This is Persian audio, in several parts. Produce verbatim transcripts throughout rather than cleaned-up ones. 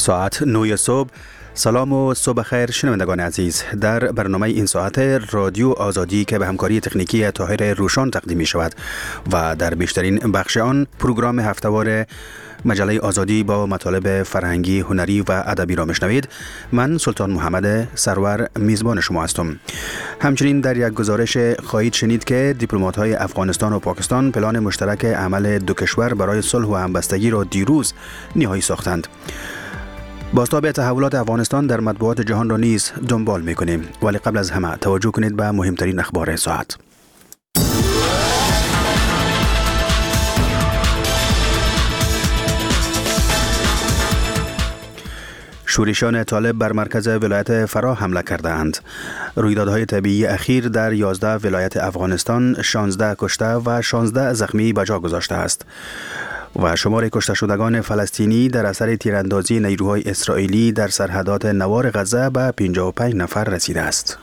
ساعت نه صبح. سلام و صبح خیر شنوندگان عزیز. در برنامه این ساعت رادیو آزادی که به همکاری تکنیکی طاهر روشان تقدیم می شود و در بیشترین بخش آن پروگرام هفته‌وار مجله آزادی با مطالب فرهنگی، هنری و ادبی را میشنوید. من سلطان محمد سرور میزبان شما هستم. همچنین در یک گزارش خواهید شنید که دیپلمات‌های افغانستان و پاکستان پلان مشترک عمل دو کشور برای صلح و همبستگی را دیروز نهایی ساختند. بازتاب تحولات افغانستان در مطبوعات جهان را نیز دنبال می‌کنیم، ولی قبل از همه توجه کنید به مهمترین اخبار ساعت. شورشیان طالب بر مرکز ولایت فرا حمله کردند. رویدادهای طبیعی اخیر در یازده ولایت افغانستان شانزده کشته و شانزده زخمی به جا گذاشته است و شمار کشته شدگان فلسطینی در اثر تیراندازی نیروهای اسرائیلی در سرحدات نوار غزه به پنجاه و پنج نفر رسیده است.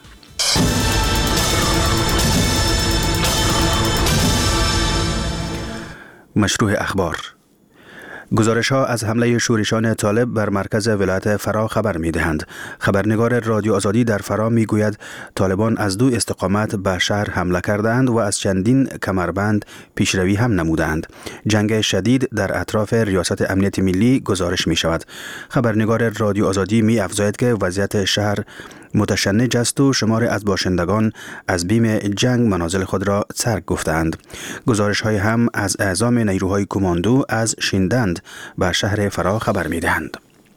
مشروع اخبار. گزارش ها از حمله شورشیان طالب بر مرکز ولایت فرا خبر می دهند. خبرنگار رادیو آزادی در فرا می گوید طالبان از دو استقامت به شهر حمله کردند و از چندین کمربند پیشروی هم نمودند. جنگ شدید در اطراف ریاست امنیت ملی گزارش می شود. خبرنگار رادیو آزادی می افزاید که وضعیت شهر متشنج است و شمار از باشندگان از بیم جنگ منازل خود را ترک گفتند. گزارش های هم از اعزام نیروهای کماندو از شیندند به شهر فرا خبر می دهند.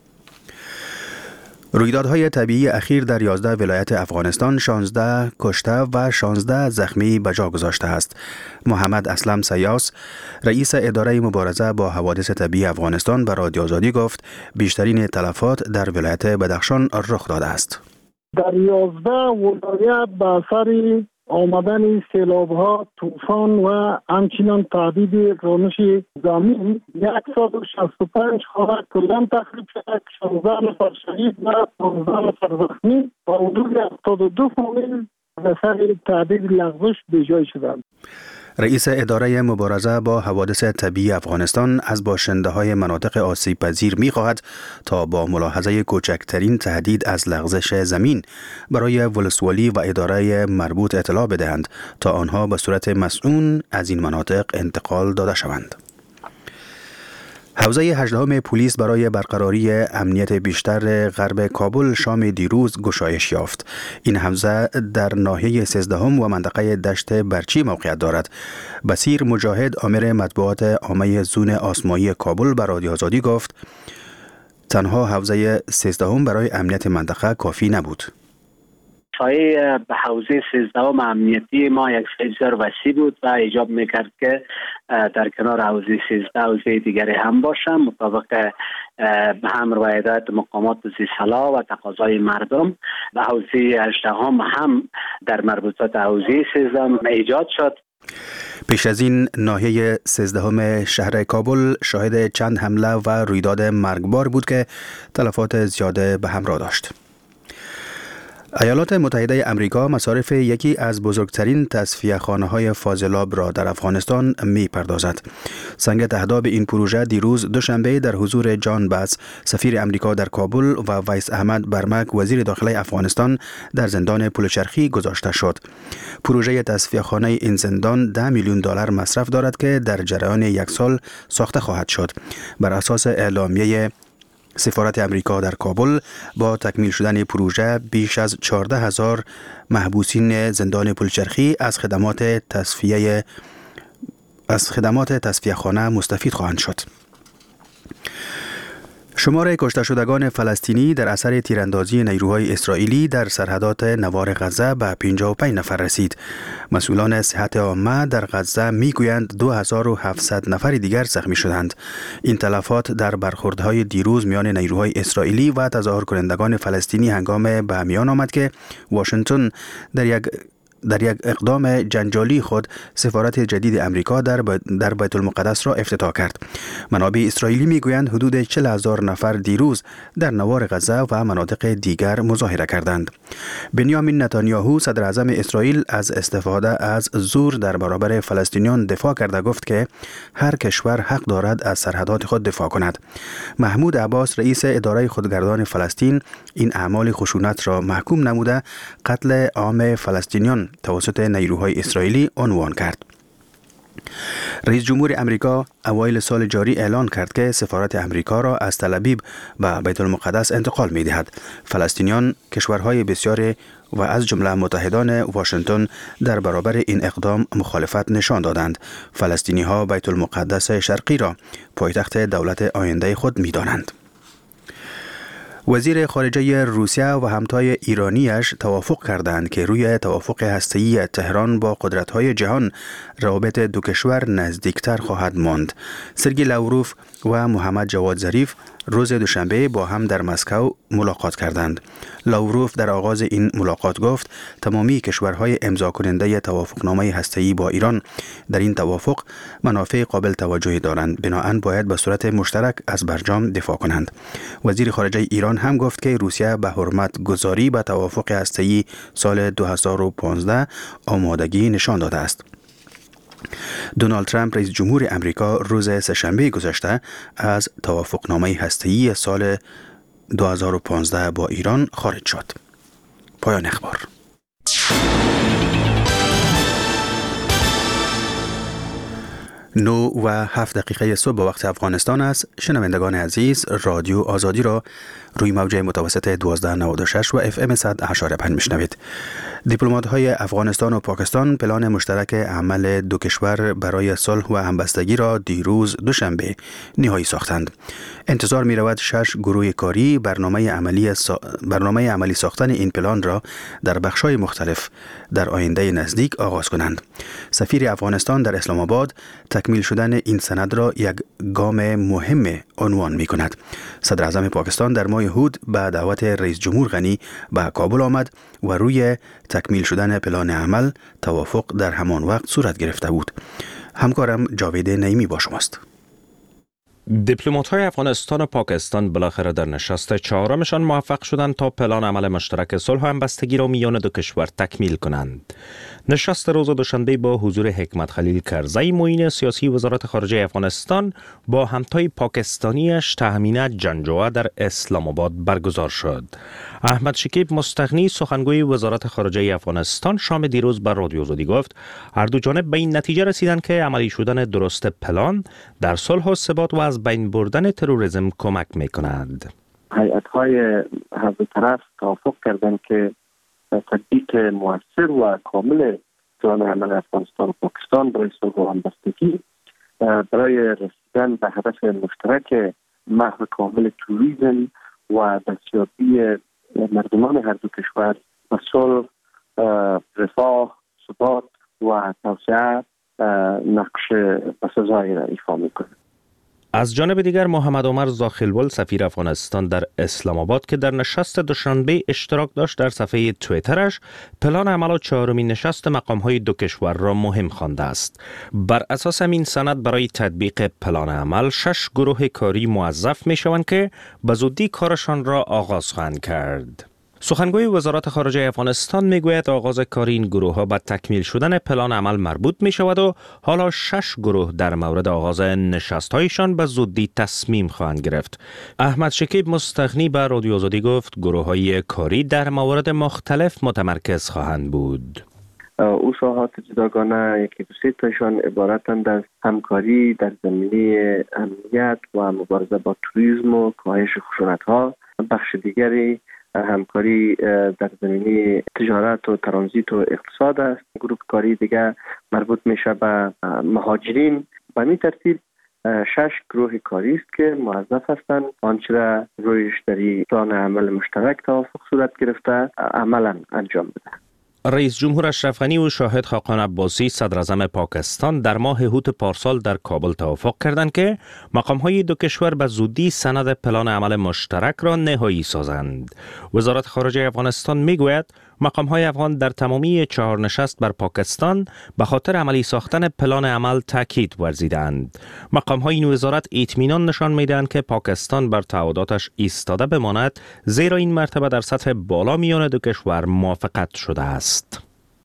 رویدادهای طبیعی اخیر در یازده ولایت افغانستان شانزده کشته و شانزده زخمی به جا گذاشته است. محمد اسلم سیاس، رئیس اداره مبارزه با حوادث طبیعی افغانستان، به رادیو آزادی گفت بیشترین تلفات در ولایت بدخشان رخ داده است. در یازده ولایت به اثر آمدن سیلاب‌ها، طوفان و همچنین تهدید رانش زمین صد و شصت و پنج خانه کلاً تخریب شده، شانزده نفر شهید و پانزده نفر زخمی و حدود هفتاد و دو فامیل به اثر تهدید لغزش بیجای شدند. رئیس اداره مبارزه با حوادث طبیعی افغانستان از باشنده‌های مناطق آسیب پذیر می‌خواهد تا با ملاحظه کوچکترین تهدید از لغزش زمین برای ولسوالی و اداره مربوط اطلاع بدهند تا آنها به صورت مسئول از این مناطق انتقال داده شوند. حوزه هجدهم پلیس برای برقراری امنیت بیشتر غرب کابل شام دیروز گشایش یافت. این حوزه در ناحیه سیزدهم و منطقه دشت برچی موقعیت دارد. بصیر مجاهد، آمر مطبوعات عامه زون آسمایی کابل، به رادیو آزادی گفت تنها حوزه سیزدهم برای امنیت منطقه کافی نبود. سایه به حوزه سیزدهم امنیتی ما یک سیزدار وسیع بود و ایجاب میکرد که در کنار حوزه سیزده حوزه دیگری هم باشم مطابق هم روایدات مقامات زیرسالا و تقاضای مردم. و حوزه هجدهم هم در مربوطات حوزه سیزدهم ایجاد شد. پیش از این ناحیه سیزدهم شهر کابل شاهد چند حمله و رویداد مرگبار بود که تلفات زیاده به همراه داشت. ایالات متحده امریکا مصارف یکی از بزرگترین تصفیه خانه های فاضلاب را در افغانستان می پردازد. سنگ تهداب این پروژه دیروز دوشنبه در حضور جان باس، سفیر امریکا در کابل، و ویس احمد برمک، وزیر داخلی افغانستان، در زندان پلچرخی گذاشته شد. پروژه تصفیه خانه این زندان ده میلیون دلار مصرف دارد که در جریان یک سال ساخته خواهد شد. بر اساس اعلامیه سفارت امریکا در کابل، با تکمیل شدن پروژه بیش از چهارده هزار محبوسین زندان پلچرخی از خدمات تصفیه از خدمات تصفیه خانه مستفید خواهند شد. شمار کشته شدگان فلسطینی در اثر تیراندازی نیروهای اسرائیلی در سرحدات نوار غزه به پنجاه و پنج نفر رسید. مسئولان صحت عامه در غزه میگویند دو هزار و هفتصد نفر دیگر زخمی شدند. این تلفات در برخوردهای دیروز میان نیروهای اسرائیلی و تظاهر کنندگان فلسطینی هنگام به میان آمد که واشنگتن در یک در یک اقدام جنجالی خود سفارت جدید امریکا در در بیت المقدس را افتتاح کرد. منابع اسرائیلی میگویند حدود چهل هزار نفر دیروز در نوار غزه و مناطق دیگر مظاهره کردند. بنیامین نتانیاهو صدر اعظم اسرائیل از استفاده از زور در برابر فلسطینیان دفاع کرده گفت که هر کشور حق دارد از سرحدات خود دفاع کند. محمود عباس رئیس اداره خودگردان فلسطین این اعمال خشونت را محکوم نموده قتل عام فلسطینیان توسط نیروهای اسرائیلی عنوان کرد. رئیس جمهور امریکا اوایل سال جاری اعلان کرد که سفارت امریکا را از تل ابیب به بیت المقدس انتقال می دهد. فلسطینیان کشورهای بسیاری و از جمله متحدان واشنگتن در برابر این اقدام مخالفت نشان دادند. فلسطینی ها بیت المقدس شرقی را پایتخت دولت آینده خود می دانند. وزیر خارجه روسیه و همتای ایرانیش توافق کردند که روی توافق هسته‌ای تهران با قدرت‌های جهان روابط دو کشور نزدیکتر خواهد ماند. سرگئی لاوروف و محمد جواد ظریف روز دوشنبه با هم در مسکو ملاقات کردند. لاوروف در آغاز این ملاقات گفت تمامی کشورهای امضا کننده توافقنامه هسته‌ای با ایران در این توافق منافع قابل توجهی دارند، بنابراین باید به صورت مشترک از برجام دفاع کنند. وزیر خارجه ایران هم گفت که روسیه به حرمت گذاری به توافق هسته‌ای سال دو هزار و پانزده آمادگی نشان داده است. دونالد ترامپ رئیس جمهور امریکا روز سه‌شنبه گذشته از توافقنامه هسته‌ای سال دو هزار و پانزده با ایران خارج شد. پایان اخبار. نو و هفت دقیقه صبح به وقت افغانستان است. شنوندگان عزیز، رادیو آزادی را روی موج متوسط دوازده نود و شش و اف ام صد و اشاره پنج میشنوید. دیپلمات‌های افغانستان و پاکستان پلان مشترک عمل دو کشور برای صلح و همبستگی را دیروز دوشنبه نهایی ساختند. انتظار می رود شش گروه کاری برنامه عملی سا... برنامه عملی ساختن این پلان را در بخش‌های مختلف در آینده نزدیک آغاز کنند. سفیر افغانستان در اسلام آباد تکمیل شدن این سند را یک گام مهم عنوان می کند. صدر اعظم پاکستان در ماه هود به دعوت رئیس جمهور غنی به کابل آمد و روی تکمیل شدن پلان عمل توافق در همان وقت صورت گرفته بود. همکارم جاوید نعیمی با شماست. دیپلمات‌های افغانستان و پاکستان بالاخره در نشست چهارمشان موفق شدند تا پلان عمل مشترک صلح و همبستگی را میان دو کشور تکمیل کنند. نشست روز دوشنبه با حضور حکمت خلیل کرزی معین سیاسی وزارت خارجه افغانستان با همتای پاکستانیش تهمینه جنجوعه در اسلام آباد برگزار شد. احمد شکیب مستغنی سخنگوی وزارت خارجه افغانستان شام دیروز بر رادیو آزادی گفت هر دو جانب به این نتیجه رسیدند که عملی شدن درست پلان در صلح و ثبات و از بین بردن تروریسم کمک می‌کند. هیئت‌های هر دو طرف توافق کردند که تطبیق مؤثر و کامل پلان عمل افغانستان و پاکستان برای صلح و همبستگی برای رسیدن به هدف مشترک محو کامل تروریسم و دستیابی مردمان هر دو کشور به صلح، رفاه، ثبات و توسعه نقش بسزایی را ایفا می‌کند. از جانب دیگر محمد عمر زاخلول سفیر افغانستان در اسلام آباد که در نشست دوشنبه اشتراک داشت در صفحه توییترش پلان عمل چهارمین نشست مقام‌های دو کشور را مهم خوانده است. بر اساس این سند برای تطبیق پلان عمل شش گروه کاری موظف می‌شوند که به زودی کارشان را آغاز خواهند کرد. سخنگوی وزارت خارجه افغانستان میگوید آغاز کار این گروه ها به تکمیل شدن پلان عمل مربوط می شود و حالا شش گروه در مورد آغاز نشست هایشان به زودی تصمیم خواهند گرفت. احمد شکیب مستغنی به رادیو آزادی گفت گروه های کاری در موارد مختلف متمرکز خواهند بود. او شاهات جداگانه یکی دو سه تاشان عبارتند از همکاری در زمینه امنیت و مبارزه با تروریسم و کاهش خشونت ها. بخش دیگری همکاری در زمینه تجارت و ترانزیت و اقتصاد است. گروه کاری دیگر مربوط میشه به مهاجرین. به این ترتیب شش گروه کاری است که موظف هستند آنچه را رویش در پلان عمل مشترک توافق صورت گرفته عملا انجام بدهند. رئیس جمهور اشرف غنی و شاهد خاقان عباسی صدر اعظم پاکستان در ماه هوت پارسال در کابل توافق کردند که مقام‌های دو کشور به زودی سند پلان عمل مشترک را نهایی سازند. وزارت خارجه افغانستان میگوید مقام‌های افغان در تمامی چهار نشست بر پاکستان به خاطر عملی ساختن پلان عمل تاکید ورزیدند. مقام‌های این وزارت اطمینان نشان می‌دهند که پاکستان بر تعهداتش ایستاده بماند، زیرا این مرتبه در سطح بالا میان دو کشور موافقت شده است.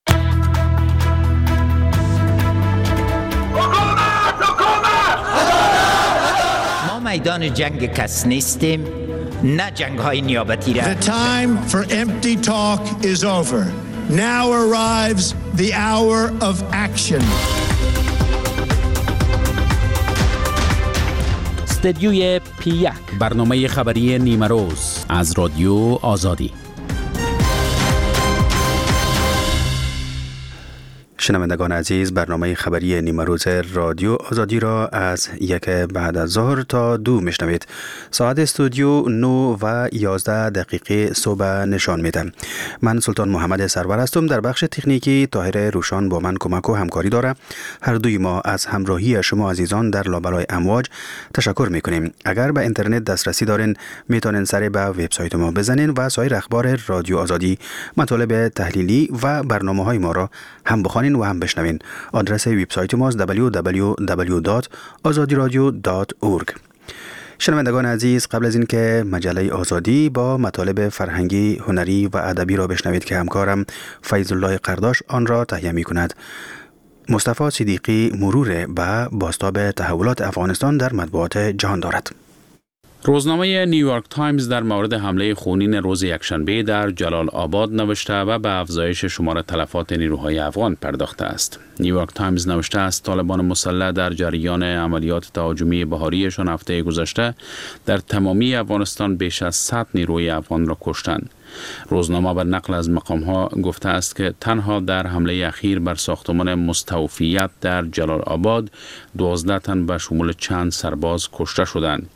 میدان جنگ کس نیستیم، نه جنگ های نیابتی را. The time for empty talk is over. Now arrives the hour of action. استدیوی پی یک، برنامه خبری نیمه روز از رادیو آزادی. شنوندگان عزیز، برنامه خبری نیمه روز رادیو آزادی را از یک بعد از ظهر تا دو میشنوید. ساعت استودیو نه و یازده دقیقه صبح نشان میده. من سلطان محمد سرور هستم. در بخش تکنیکی طاهر روشان با من کمک و همکاری داره. هر دوی ما از همراهی شما عزیزان در لابلای امواج تشکر میکنیم. اگر به اینترنت دسترسی دارین میتونین سر به وبسایت ما بزنین و سایر اخبار رادیو آزادی، مطالب تحلیلی و برنامه‌های ما را هم بخوانین و هم بشنوین. آدرس وبسایت ما است دبلیو دبلیو دبلیو دات آزادی رادیو دات اورگ. شنوندگان عزیز، قبل از این که مجله آزادی با مطالب فرهنگی، هنری و ادبی را بشنوید که همکارم فیض الله قرداش آن را تهیه می کند، مصطفی صدیقی مرور به بازتاب تحولات افغانستان در مطبوعات جهان دارد. روزنامه نیویورک تایمز در مورد حمله خونین روز یکشنبه در جلال آباد نوشته و به افزایش شمار تلفات نیروهای افغان پرداخته است. نیویورک تایمز نوشته است طالبان مسلح در جریان عملیات تهاجمی بهاریشان هفته گذشته در تمامی افغانستان بیش از صد نیروی افغان را کشتند. روزنامه بر نقل از مقام‌ها گفته است که تنها در حمله اخیر بر ساختمان مستوفیت در جلال آباد دوازده تن به شمول چند سرباز کشته شدند.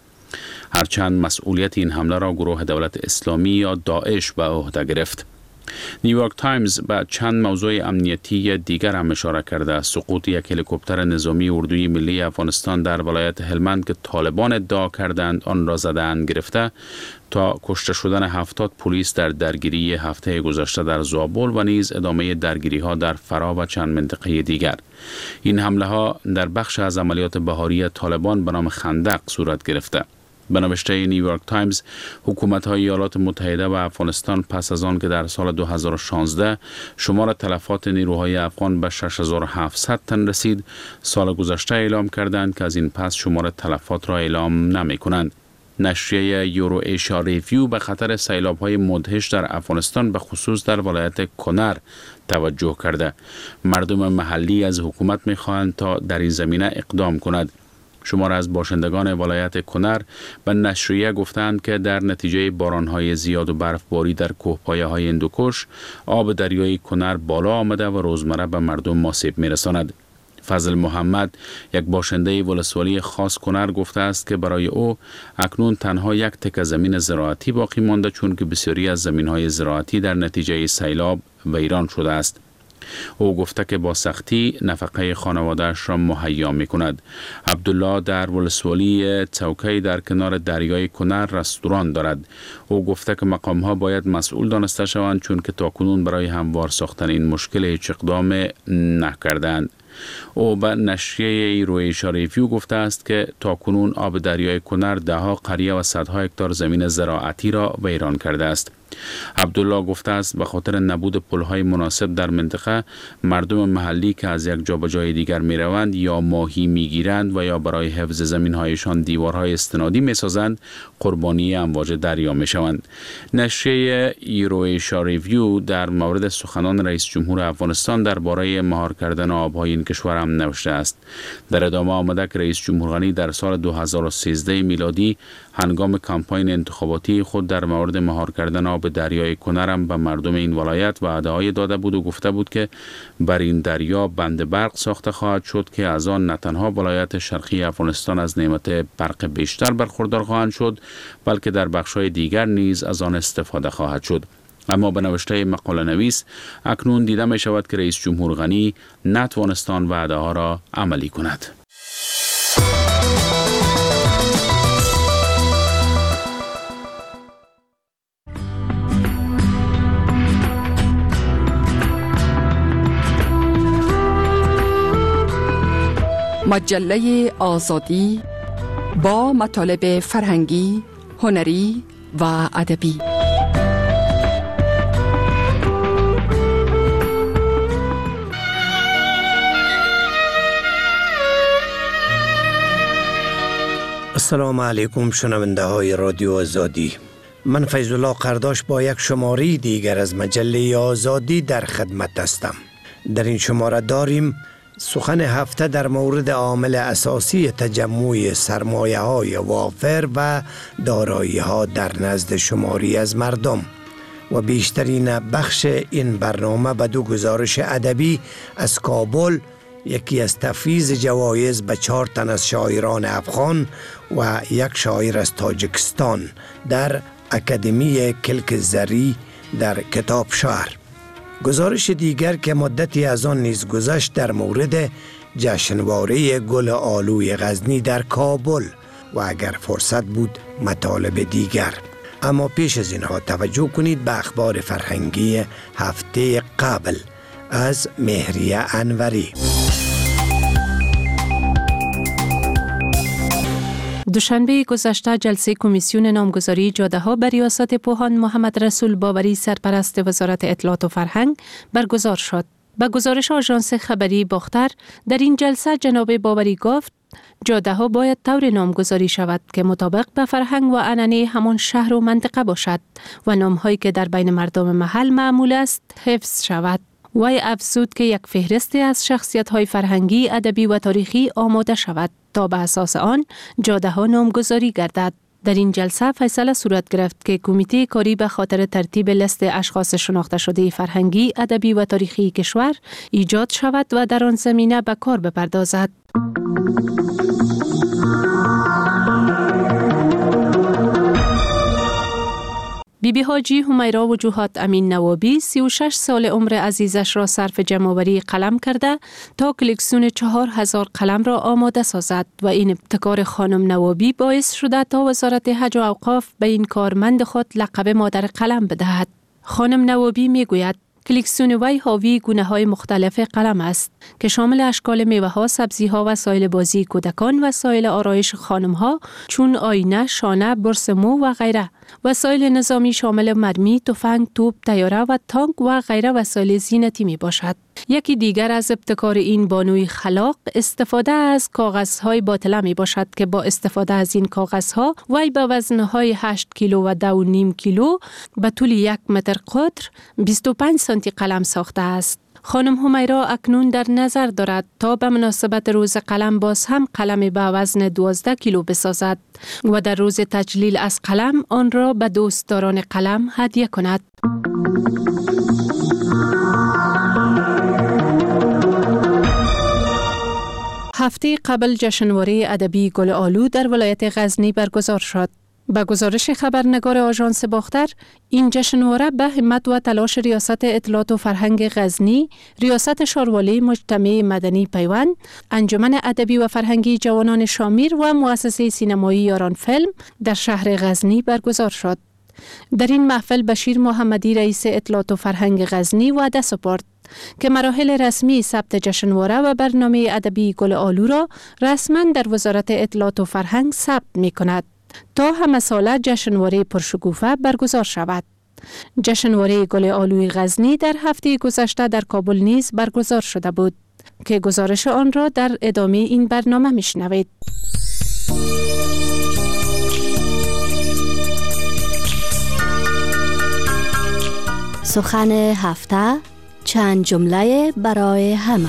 هرچند مسئولیت این حمله را گروه دولت اسلامی یا داعش به عهده گرفت. نیویورک تایمز به چند موضوع امنیتی دیگر هم اشاره کرده. سقوط یک هلیکوپتر نظامی اردوی ملی افغانستان در ولایت هلمند که طالبان ادعا کردند آن را زدند گرفته تا کشته شدن هفتاد پلیس در درگیری هفته گذشته در زابل و نیز ادامه درگیری ها در فرا و چند منطقه دیگر. این حمله ها در بخش از عملیات بهاری طالبان به نام خندق صورت گرفته. به نوشته نیویورک تایمز، حکومت‌های ایالات متحده و افغانستان پس از آن که در سال دو هزار و شانزده شمار تلفات نیروهای افغان به شش هزار و هفتصد تن رسید، سال گذشته اعلام کردند که از این پس شمار تلفات را اعلام نمی‌کنند. نشریه یورو ایشیا ریویو به خطر سیلاب‌های مدهش در افغانستان به خصوص در ولایت کنر توجه کرده. مردم محلی از حکومت می‌خواهند تا در این زمینه اقدام کند. شمار از باشندگان ولایت کنر به نشریه گفتند که در نتیجه بارانهای زیاد و برفباری در کوهپایه‌های هندوکش آب دریای کنر بالا آمده و روزمره به مردم آسیب می‌رساند. فضل محمد، یک باشنده ولسوالی خاص کنر، گفته است که برای او اکنون تنها یک تکه زمین زراعتی باقی مانده، چون که بسیاری از زمین‌های زراعتی در نتیجه سیلاب ویران شده است. او گفته که با سختی نفقه خانواده‌اش را مهیا می‌کند. عبدالله در ولسوالی چوکی در کنار دریای کنر رستوران دارد. او گفته که مقام‌ها باید مسئول دانسته شوند، چون که تاکنون برای هموار ساختن این مشکل هیچ اقدام نکردند. او به نشریه روی شریفیو گفته است که تاکنون آب دریای کنر دهها قریه و صدها هکتار زمین زراعتی را ویران کرده است. عبدالله گفته است به خاطر نبود پل‌های مناسب در منطقه، مردم محلی که از یک جا به جای دیگر می‌روند یا ماهی می‌گیرند و یا برای حفظ زمین‌هایشان دیوارهای استنادی می‌سازند، قربانی امواج دریا می‌شوند. نشریه ایروئیشیا ریویو در مورد سخنان رئیس جمهور افغانستان درباره مهار کردن آب‌های این کشور هم نوشته است. در ادامه آمده که رئیس جمهور غنی در سال دو هزار و سیزده میلادی هنگام کمپاین انتخاباتی خود در مورد مهار کردن آب دریای کنرم به مردم این ولایت وعده‌های داده بود و گفته بود که بر این دریا بند برق ساخته خواهد شد که از آن نه تنها ولایت شرقی افغانستان از نعمت برق بیشتر برخوردار خواهند شد، بلکه در بخش‌های دیگر نیز از آن استفاده خواهد شد. اما به نوشته مقاله نویس، اکنون دیده می شود که رئیس جمهور غنی نتوانستان وعده ها را عملی کند. مجله آزادی با مطالب فرهنگی، هنری و ادبی. السلام علیکم شنونده های رادیو آزادی. من فیض الله قرداش با یک شماره دیگر از مجله آزادی در خدمت هستم. در این شماره داریم سخن هفته در مورد عامل اساسی تجمع سرمایه های وافر و دارایی ها در نزد شماری از مردم و بیشترین بخش این برنامه به دو گزارش ادبی از کابل، یکی از تفویض جوایز به چهار تن از شاعران افغان و یک شاعر از تاجیکستان در اکادمی کلک زری در کتاب شهر. گزارش دیگر که مدتی از آن نیز گذشت در مورد جشنواره گل آلوی غزنی در کابل و اگر فرصت بود مطالب دیگر. اما پیش از اینها توجه کنید به اخبار فرهنگی هفته قبل از مهریه انوری. دوشنبه گذشته جلسه کمیسیون نامگذاری جاده‌ها به ریاست پوهان محمد رسول باوری سرپرست وزارت اطلاعات و فرهنگ برگزار شد. به گزارش آژانس خبری باختر، در این جلسه جناب باوری گفت جاده‌ها باید طور نامگذاری شود که مطابق به فرهنگ و عنعنه همان شهر و منطقه باشد و نام‌هایی که در بین مردم محل معمول است حفظ شود. وی افزود که یک فهرستی از شخصیت‌های فرهنگی، ادبی و تاریخی آماده شود تا به اساس آن جاده‌ها نامگذاری گردد. در این جلسه فیصله صورت گرفت که کمیته کاری به خاطر ترتیب لیست اشخاص شناخته شده فرهنگی، ادبی و تاریخی کشور ایجاد شود و در آن زمینه به کار بپردازد. بی بی حاجی همیرا وجوهات امین نوابی سی و شش سال عمر عزیزش را صرف جمع‌آوری قلم کرده تا کلکسیون چهار هزار قلم را آماده سازد و این ابتکار خانم نوابی باعث شده تا وزارت حج و اوقاف به این کارمند خود لقب مادر قلم بدهد. خانم نوابی می گوید کلکسیون وی حاوی گونه‌های مختلف قلم است که شامل اشکال میوه‌ها، سبزی‌ها، وسایل بازی کودکان، وسایل آرایش خانم‌ها چون آینه، شانه، برس مو و غیره، وسایل نظامی شامل مرمی، تفنگ، توپ، طیاره و تانک و غیره وسایل زینتی می باشد. یکی دیگر از ابتکار این بانوی خلاق استفاده از کاغذهای باطله می باشد که با استفاده از این کاغذها وی به وزنهای هشت کیلو و دو و نیم کیلو به طول یک متر قطر بیست و پنج سانتی قلم ساخته است. خانم همیرا اکنون در نظر دارد تا به مناسبت روز قلم باز هم قلم به وزن دوازده کیلو بسازد و در روز تجلیل از قلم آن را به دوستداران قلم هدیه کند. هفته قبل جشنواره ادبی گل آلو در ولایت غزنی برگزار شد. به گزارش خبرنگار آژانس باختر، این جشنواره به همت و تلاش ریاست اطلاعات و فرهنگ غزنی، ریاست شاروالی مجتمع مدنی پیوند، انجمن ادبی و فرهنگی جوانان شامیر و مؤسسه سینمایی یاران فیلم در شهر غزنی برگزار شد. در این محفل بشیر محمدی رئیس اطلاعات و فرهنگ غزنی وعده سپرد که مراحل رسمی ثبت جشنواره و برنامه ادبی گل آلو را رسما در وزارت اطلاعات و فرهنگ ثبت می کند تا همه ساله جشنواره پرشکوفه برگزار شود. جشنواره گل آلوی غزنی در هفته گذشته در کابل نیز برگزار شده بود که گزارش آن را در ادامه این برنامه میشنوید. سخن هفته، چند جمله برای همه.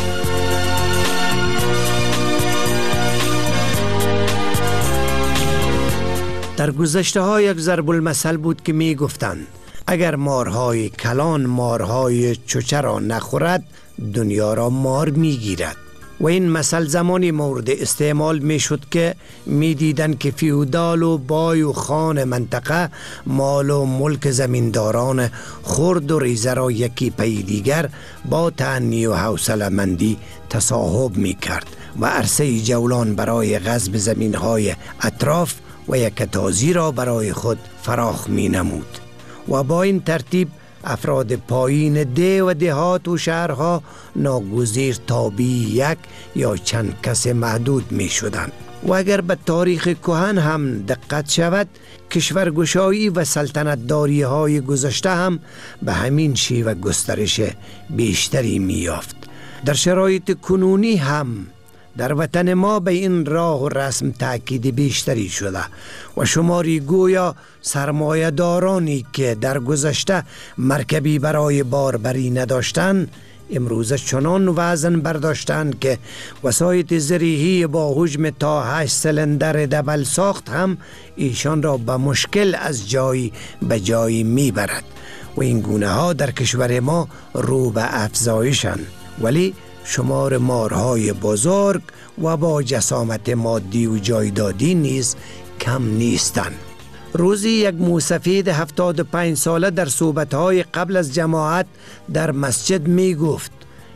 در گذشته ها یک ضرب المثل بود که می گفتند اگر مارهای کلان مارهای چوچه را نخورد دنیا را مار می گیرد. و این مثل زمانی مورد استعمال می شد که می دیدن که فیودال و بای و خان منطقه مال و ملک زمینداران خرد و ریزه را یکی پی دیگر با تأنی و حوصله مندی تصاحب می کرد و عرصه جولان برای غصب زمین های اطراف و یک تازی را برای خود فراخ می نمود و با این ترتیب افراد پایین ده و دهات و شهرها ناگزیر تابع یک یا چند کس محدود می شدند. و اگر به تاریخ کهن هم دقت شود، کشورگشایی و سلطنتداری های گذشته هم به همین شیوه گسترش بیشتری می یافت. در شرایط کنونی هم در وطن ما به این راه و رسم تأکید بیشتری شده و شماری گویا سرمایه دارانی که در گذشته مرکبی برای باربری نداشتند امروز چنان وزن برداشتند که وسایط زرعی با حجم تا هشت سلندر دبل ساخت هم ایشان را به مشکل از جایی به جایی میبرد و این گونه ها در کشور ما رو به افزایشند، ولی شمار مارهای بزرگ و با جسامت مادی و جایدادی نیز کم نیستند. روزی یک موسفید هفتاد و پنج ساله در صحبت‌های قبل از جماعت در مسجد می گفت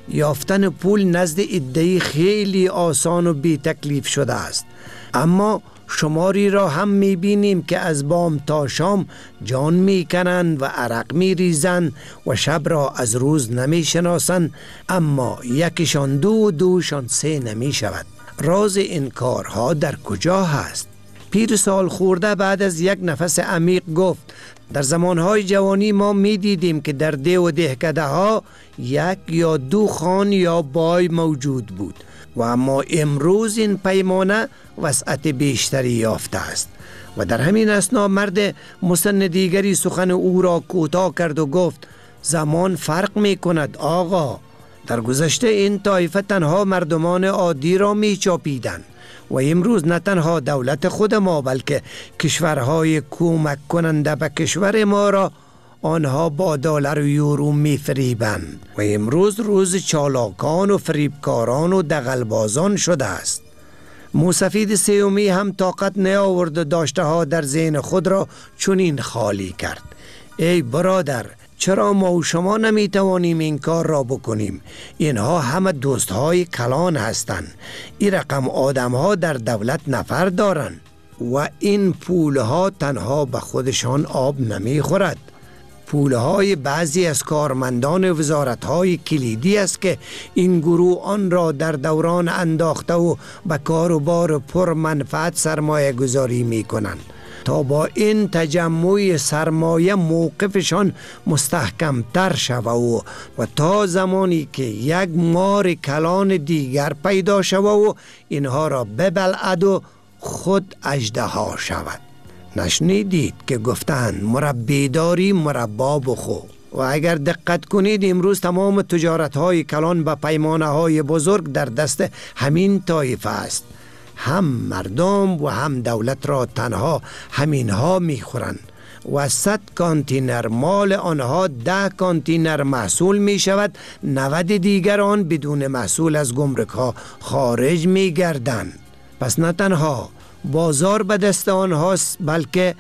یافتن پول نزد عده‌ای خیلی آسان و بی تکلیف شده است، اما شماری را هم می بینیم که از بام تا شام جان می کنند و عرق می ریزند و شب را از روز نمی شناسند، اما یکیشان دو و دوشان سه نمی شود. راز این کارها در کجا هست؟ پیر سال خورده بعد از یک نفس عمیق گفت در زمانهای جوانی ما می دیدیم که در ده و دهکده ها یک یا دو خان یا بای موجود بود و اما امروز این پیمانه وسعت بیشتری یافته است. و در همین اثنا مرد مسن دیگری سخن او را کوتاه کرد و گفت زمان فرق می کند آقا. در گذشته این طایفه تنها مردمان عادی را می چاپیدند و امروز نه تنها دولت خود ما بلکه کشورهای کمک کننده به کشور ما را آنها با دلار و یورو می فریبند و امروز روز چالاکان و فریبکاران و دغلبازان شده است. موسفید سیومی هم طاقت نیاورد و داشته ها در ذهن خود را چنین خالی کرد. ای برادر، چرا ما و شما نمی توانیم این کار را بکنیم؟ اینها همه دوست های کلان هستند. این رقم آدم ها در دولت نفر دارند و این پول ها تنها به خودشان آب نمی خورد. پول های بعضی از کارمندان وزارت های کلیدی است که این گروه آن را در دوران انداخته و به کار و بار پر منفعت سرمایه گذاری می کنند تا با این تجمع سرمایه موقفشان مستحکم تر شود و, و تا زمانی که یک مار کلان دیگر پیدا شود و اینها را ببلعد و خود اژدها شود. نشنیدید که گفتند مربیداری مربا بخو؟ و اگر دقت کنید امروز تمام تجارت های کلان به پیمانه های بزرگ در دست همین طایفه است. هم مردم و هم دولت را تنها همین ها می خورند و صد کانتینر مال آنها ده کانتینر محصول می شود، نود دیگر آن بدون محصول از گمرک ها خارج می گردند. پس نه تنها بازار به دست آنهاست بلکه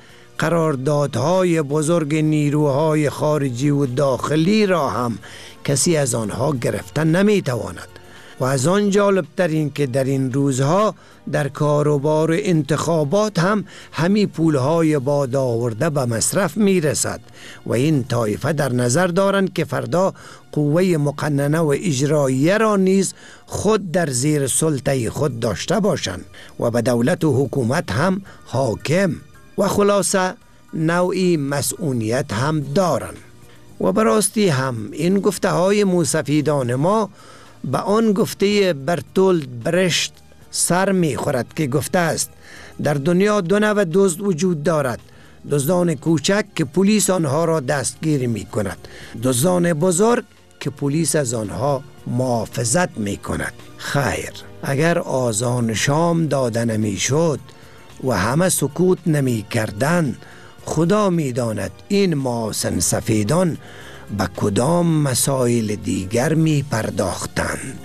قراردادهای بزرگ نیروهای خارجی و داخلی را هم کسی از آنها گرفتن نمی تواند. و از آن جالبتر این که در این روزها در کاروبار انتخابات هم همی پولهای باد آورده به مصرف می رسد و این طایفه در نظر دارند که فردا قوه مقننه و اجراییه را نیز خود در زیر سلطه خود داشته باشند و به دولت و حکومت هم حاکم و خلاصه نوعی مسئولیت هم دارند. و براستی هم این گفته های موسفیدان ما به آن گفته برتولد برشت سر می خورد که گفته است در دنیا دو نوع دزد وجود دارد، دزدان کوچک که پلیس آنها را دستگیر می کند، دزدان بزرگ که پلیس از آنها محافظت می کند. خیر، اگر آذان شام داده نمی شد و همه سکوت نمی کردن، خدا می داند این ماسن سفیدان به کدام مسائل دیگر می پرداختند.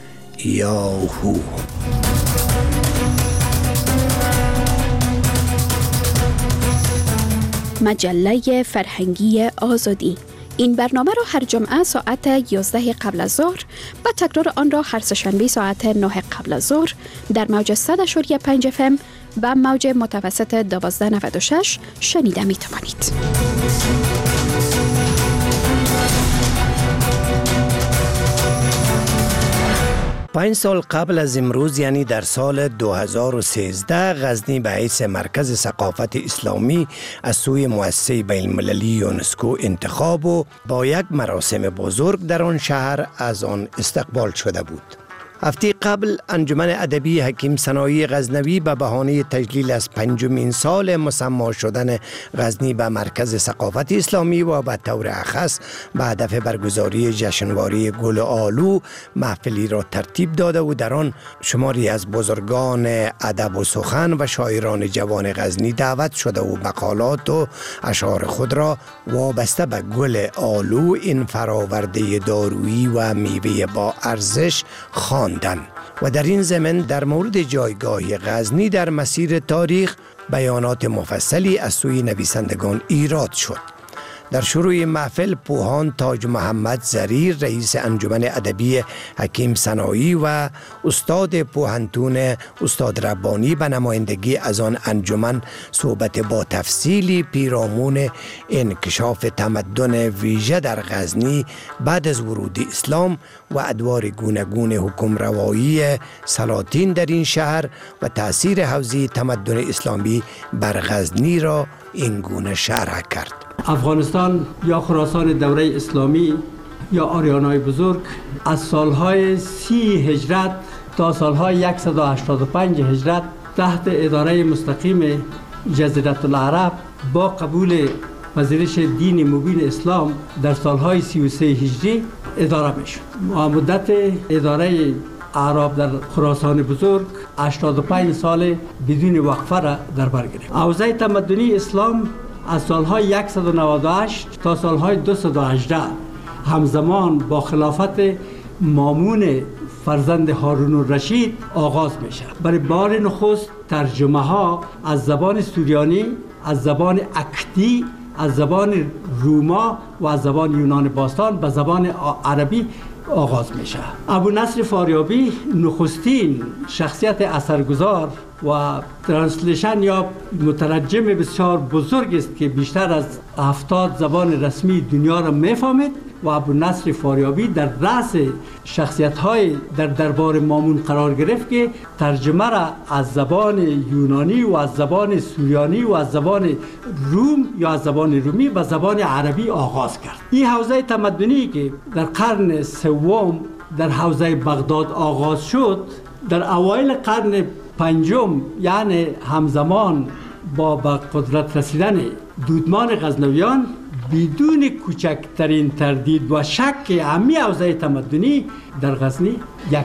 یاهو. مجله فرهنگی آزادی. این برنامه را هر جمعه ساعت یازده قبل از ظهر و تکرار آن را هر سه‌شنبه ساعت نه قبل از ظهر در موج صد و پنج اف ام و موج متوسط دوازده نود و شش شنیده می توانید. پنج سال قبل از امروز یعنی در سال دو هزار و سیزده غزنی به حیث مرکز ثقافت اسلامی از سوی مؤسسه بین المللی یونسکو انتخاب و با یک مراسم بزرگ در آن شهر از آن استقبال شده بود. هفته قبل انجمن ادبی حکیم سنایی غزنوی به بهانه تجلیل از پنجمین سال مسما شدن غزنی به مرکز ثقافت اسلامی و به طور اخص به هدف برگزاری جشنواره گل آلو محفلی را ترتیب داده و در آن شماری از بزرگان ادب و سخن و شاعران جوان غزنی دعوت شده و مقالات و اشعار خود را وابسته به گل آلو، این فراورده دارویی و میوه با ارزش خواند و در این ضمن در مورد جایگاه غزنی در مسیر تاریخ بیانات مفصلی از سوی نویسندگان ایراد شد. در شروع محفل پوهان تاج محمد زریر رئیس انجمن ادبی حکیم سنایی و استاد پوهنتون استاد ربانی به نمایندگی از آن انجمن صحبت با تفصیلی پیرامون انکشاف تمدن ویژه در غزنی بعد از ورود اسلام و ادوار گوناگون حکمروایی سلاطین در این شهر و تأثیر حوزه تمدن اسلامی بر غزنی را این گونه شرح کرد. افغانستان یا خراسان دوره اسلامی یا آریانای بزرگ از سالهای سی هجرت تا سالهای صد و هشتاد و پنج هجرت تحت اداره مستقیم جزیره العرب با قبول پذیرش دین مبین اسلام در سالهای سی و سه هجری اداره میشد. مدت اداره اعراب در خراسان بزرگ هشتاد و پنج سال بدون وقفه را در بر گرفت. حوزه تمدنی اسلام از سالهای صد و نود و هشت تا سالهای دویست و هجده همزمان با خلافت مامون فرزند هارون الرشید آغاز میشه. برای بار نخست ترجمه ها از زبان سوریانی، از زبان اکدی، از زبان روما و از زبان یونان باستان به زبان عربی آغاز میشه. ابو نصر فاریابی نخستین شخصیت اثرگذار و ترنسلیشن یا مترجم بسیار بزرگ است که بیشتر از هفتاد زبان رسمی دنیا را میفهمید و ابو نصر فاریابی در رأس شخصیت‌های در دربار مامون قرار گرفت که ترجمه را از زبان یونانی و از زبان سوریانی و از زبان روم یا از زبان رومی به زبان عربی آغاز کرد. این حوزه تمدنی که در قرن سوم در حوزه بغداد آغاز شد، در اوایل قرن پنجم یعنی همزمان با به قدرت رسیدن دودمان غزنویان بدون کوچکترین تردید و شک عمی حوزه تمدنی در غزنی یک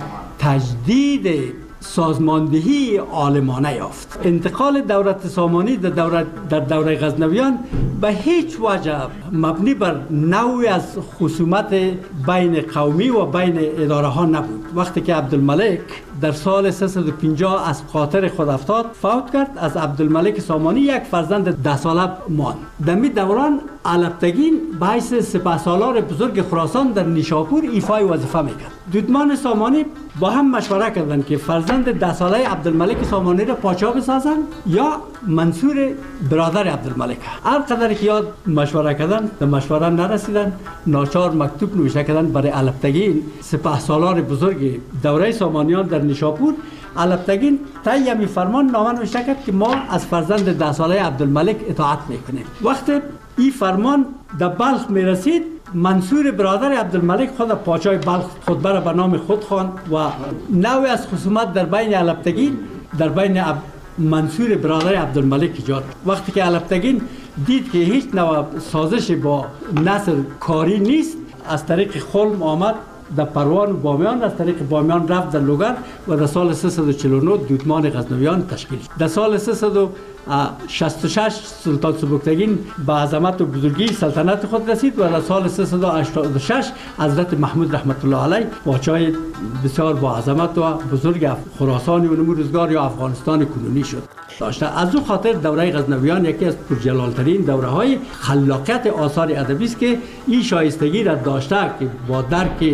تجدید سازماندهی عالمانه یافت. انتقال دولت سامانی در دوره در دوره غزنویان به هیچ وجه مبنی بر نوعی از خصومت بین قومی و بین اداره ها نبود. وقتی که عبدالملک در سال سیصد و پنجاه از خاطر خود افتاد فوت کرد، از عبدالملک سامانی یک فرزند ده ساله ماند. در می دوران علبتگین به حیث سپهسالار بزرگ خراسان در نیشاپور ایفای وظیفه میکرد. دودمان سامانی با هم مشوره کردند که فرزند ده ساله عبدالملک سامانی را پادشاه بسازند یا منصور برادر عبدالملک. هر قدر که یاد مشوره کردند به مشوره نرسیدند، ناچار مکتوب نوشته کردند برای علبتگین سپهسالار بزرگ دوره سامانیان در نیشاپور. علبتگین طی می فرمان نامه نوشته کرد که ما از فرزند ده ساله عبدالملک اطاعت میکنیم. وقتی این فرمان در بلخ می رسید، منصور برادر عبدالملک خود پادشاه بلخ خطبه را به نام خود خواند و نوعی از خصومت در بین علبتگین در بین منصور برادر عبدالملک ایجاد. وقتی که علبتگین دید که هیچ نوع سازش با نصر کاری نیست، از طریق خلم آمد در پروان و بامیان، از طریق بامیان رفت در لوگر و در سال سیصد و چهل و نه دودمان غزنویان تشکیل شد. در سال سیصد و شصت و شش سلطان سبکتگین به عظمت و بزرگی سلطنت خود رسید و در سال سیصد و هشتاد و شش حضرت محمود رحمت الله علیه پادشاه بسیار با عظمت و بزرگ خراسان و نمو روزگار یا افغانستان کنونی شد. داشته از او خاطر دوره غزنویان یکی از پرجلالترین دوره های خلاقیت آثار ادبی است که این شایستگی را داشته که با درک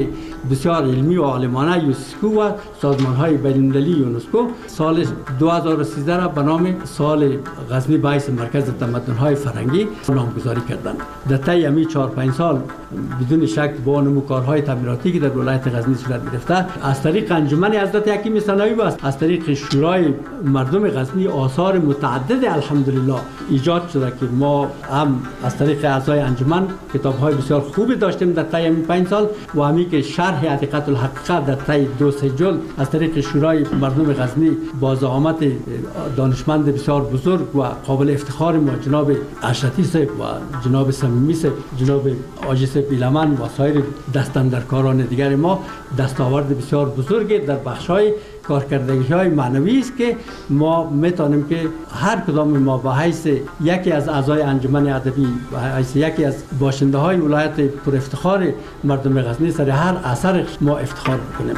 بسیار علمی و عالمانه یونسکو و سازمان های بین المللی یونسکو سال دو هزار و سیزده را به نام سال غزنی باعث مرکز تمدن های فرهنگی نامگذاری کردند. در طی همین چهار پنج سال بدون شک با نموکارهای تعمیراتی که در ولایت غزنی صورت گرفته از طریق انجمن حضرت حکیم ثانوی و از طریق شورای مردم غزنی آثار متعدد الحمدلله ایجاد شده که ما هم از طریق اعضای انجمن کتاب‌های بسیار خوبی داشتیم در طی همین پنج سال و همین که شرح حقیقت الحقیقت در طی دو سه جلد از طریق شورای مردم غزنی با زعامت دانشمند بسیار بزرگ و قابل افتخار ما جناب اشرتی صاحب و جناب صمیمی صاحب، جناب آجی صاحب ایلمن و سایر دستاندرکاران دیگر ما دستاورد بسیار بزرگ در بخش‌های کارکردگی‌های معنوی است که ما می‌تونیم که هر کدام ما به حیث یکی از اعضای انجمن ادبی و حیث یکی از باشنده‌های ولایت پر افتخار مردم غزنی سر هر اثر ما افتخار کنیم.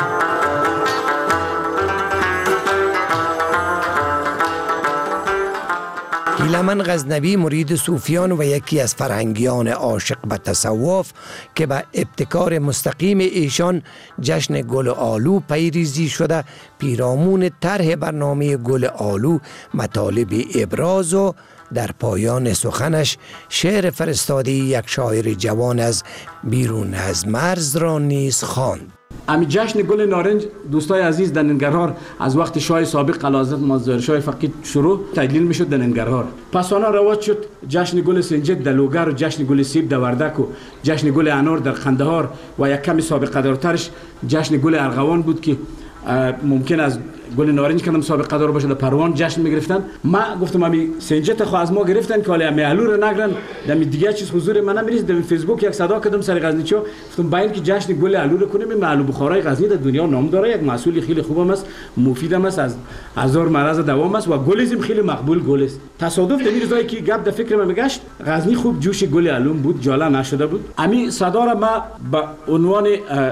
ایلمن غزنوی مرید صوفیان و یکی از فرهنگیان عاشق به تصوف که به ابتکار مستقیم ایشان جشن گل آلو پیریزی شده پیرامون طرح برنامه گل آلو مطالب ابراز و در پایان سخنش شعر فرستاده یک شاعر جوان از بیرون از مرز را نیز خواند. امی جشن گل نارنج دوستای عزیز در ننگرهار از وقت شاه سابق اعلیحضرت مازدار شاه فقید شروع تدلیل میشد در ننگرهار. پس آن رواج شد جشن گل سنجد در لوگر و جشن گل سیب در وردک و جشن گل انار در قندهار و یک کمی سابقه دارترش جشن گل ارغوان بود که ممکن از گل نارنج کدام سابقه دار باشه در پروان جشن میگرفتن. ما گفتم امی سنجت خو از ما گرفتن که حالا معلو رو نگرن در دیگه چیز حضور من نمیرسید. در فیسبوک یک صدا کردم سر غزنیچو گفتم با اینکه جشن گل آلو رو کنیم معلو بخارای غزنی در دنیا نام داره، یک محصول خیلی خوبم است، مفیدم است، از هزار مرض دوام است و گلزم خیلی مقبول گل است. تصادف در روزایی که گپ در فکر من میگشت غزنی خوب جوش گل آلو بود، جالا نشده بود. امی صدا را ما با عنوان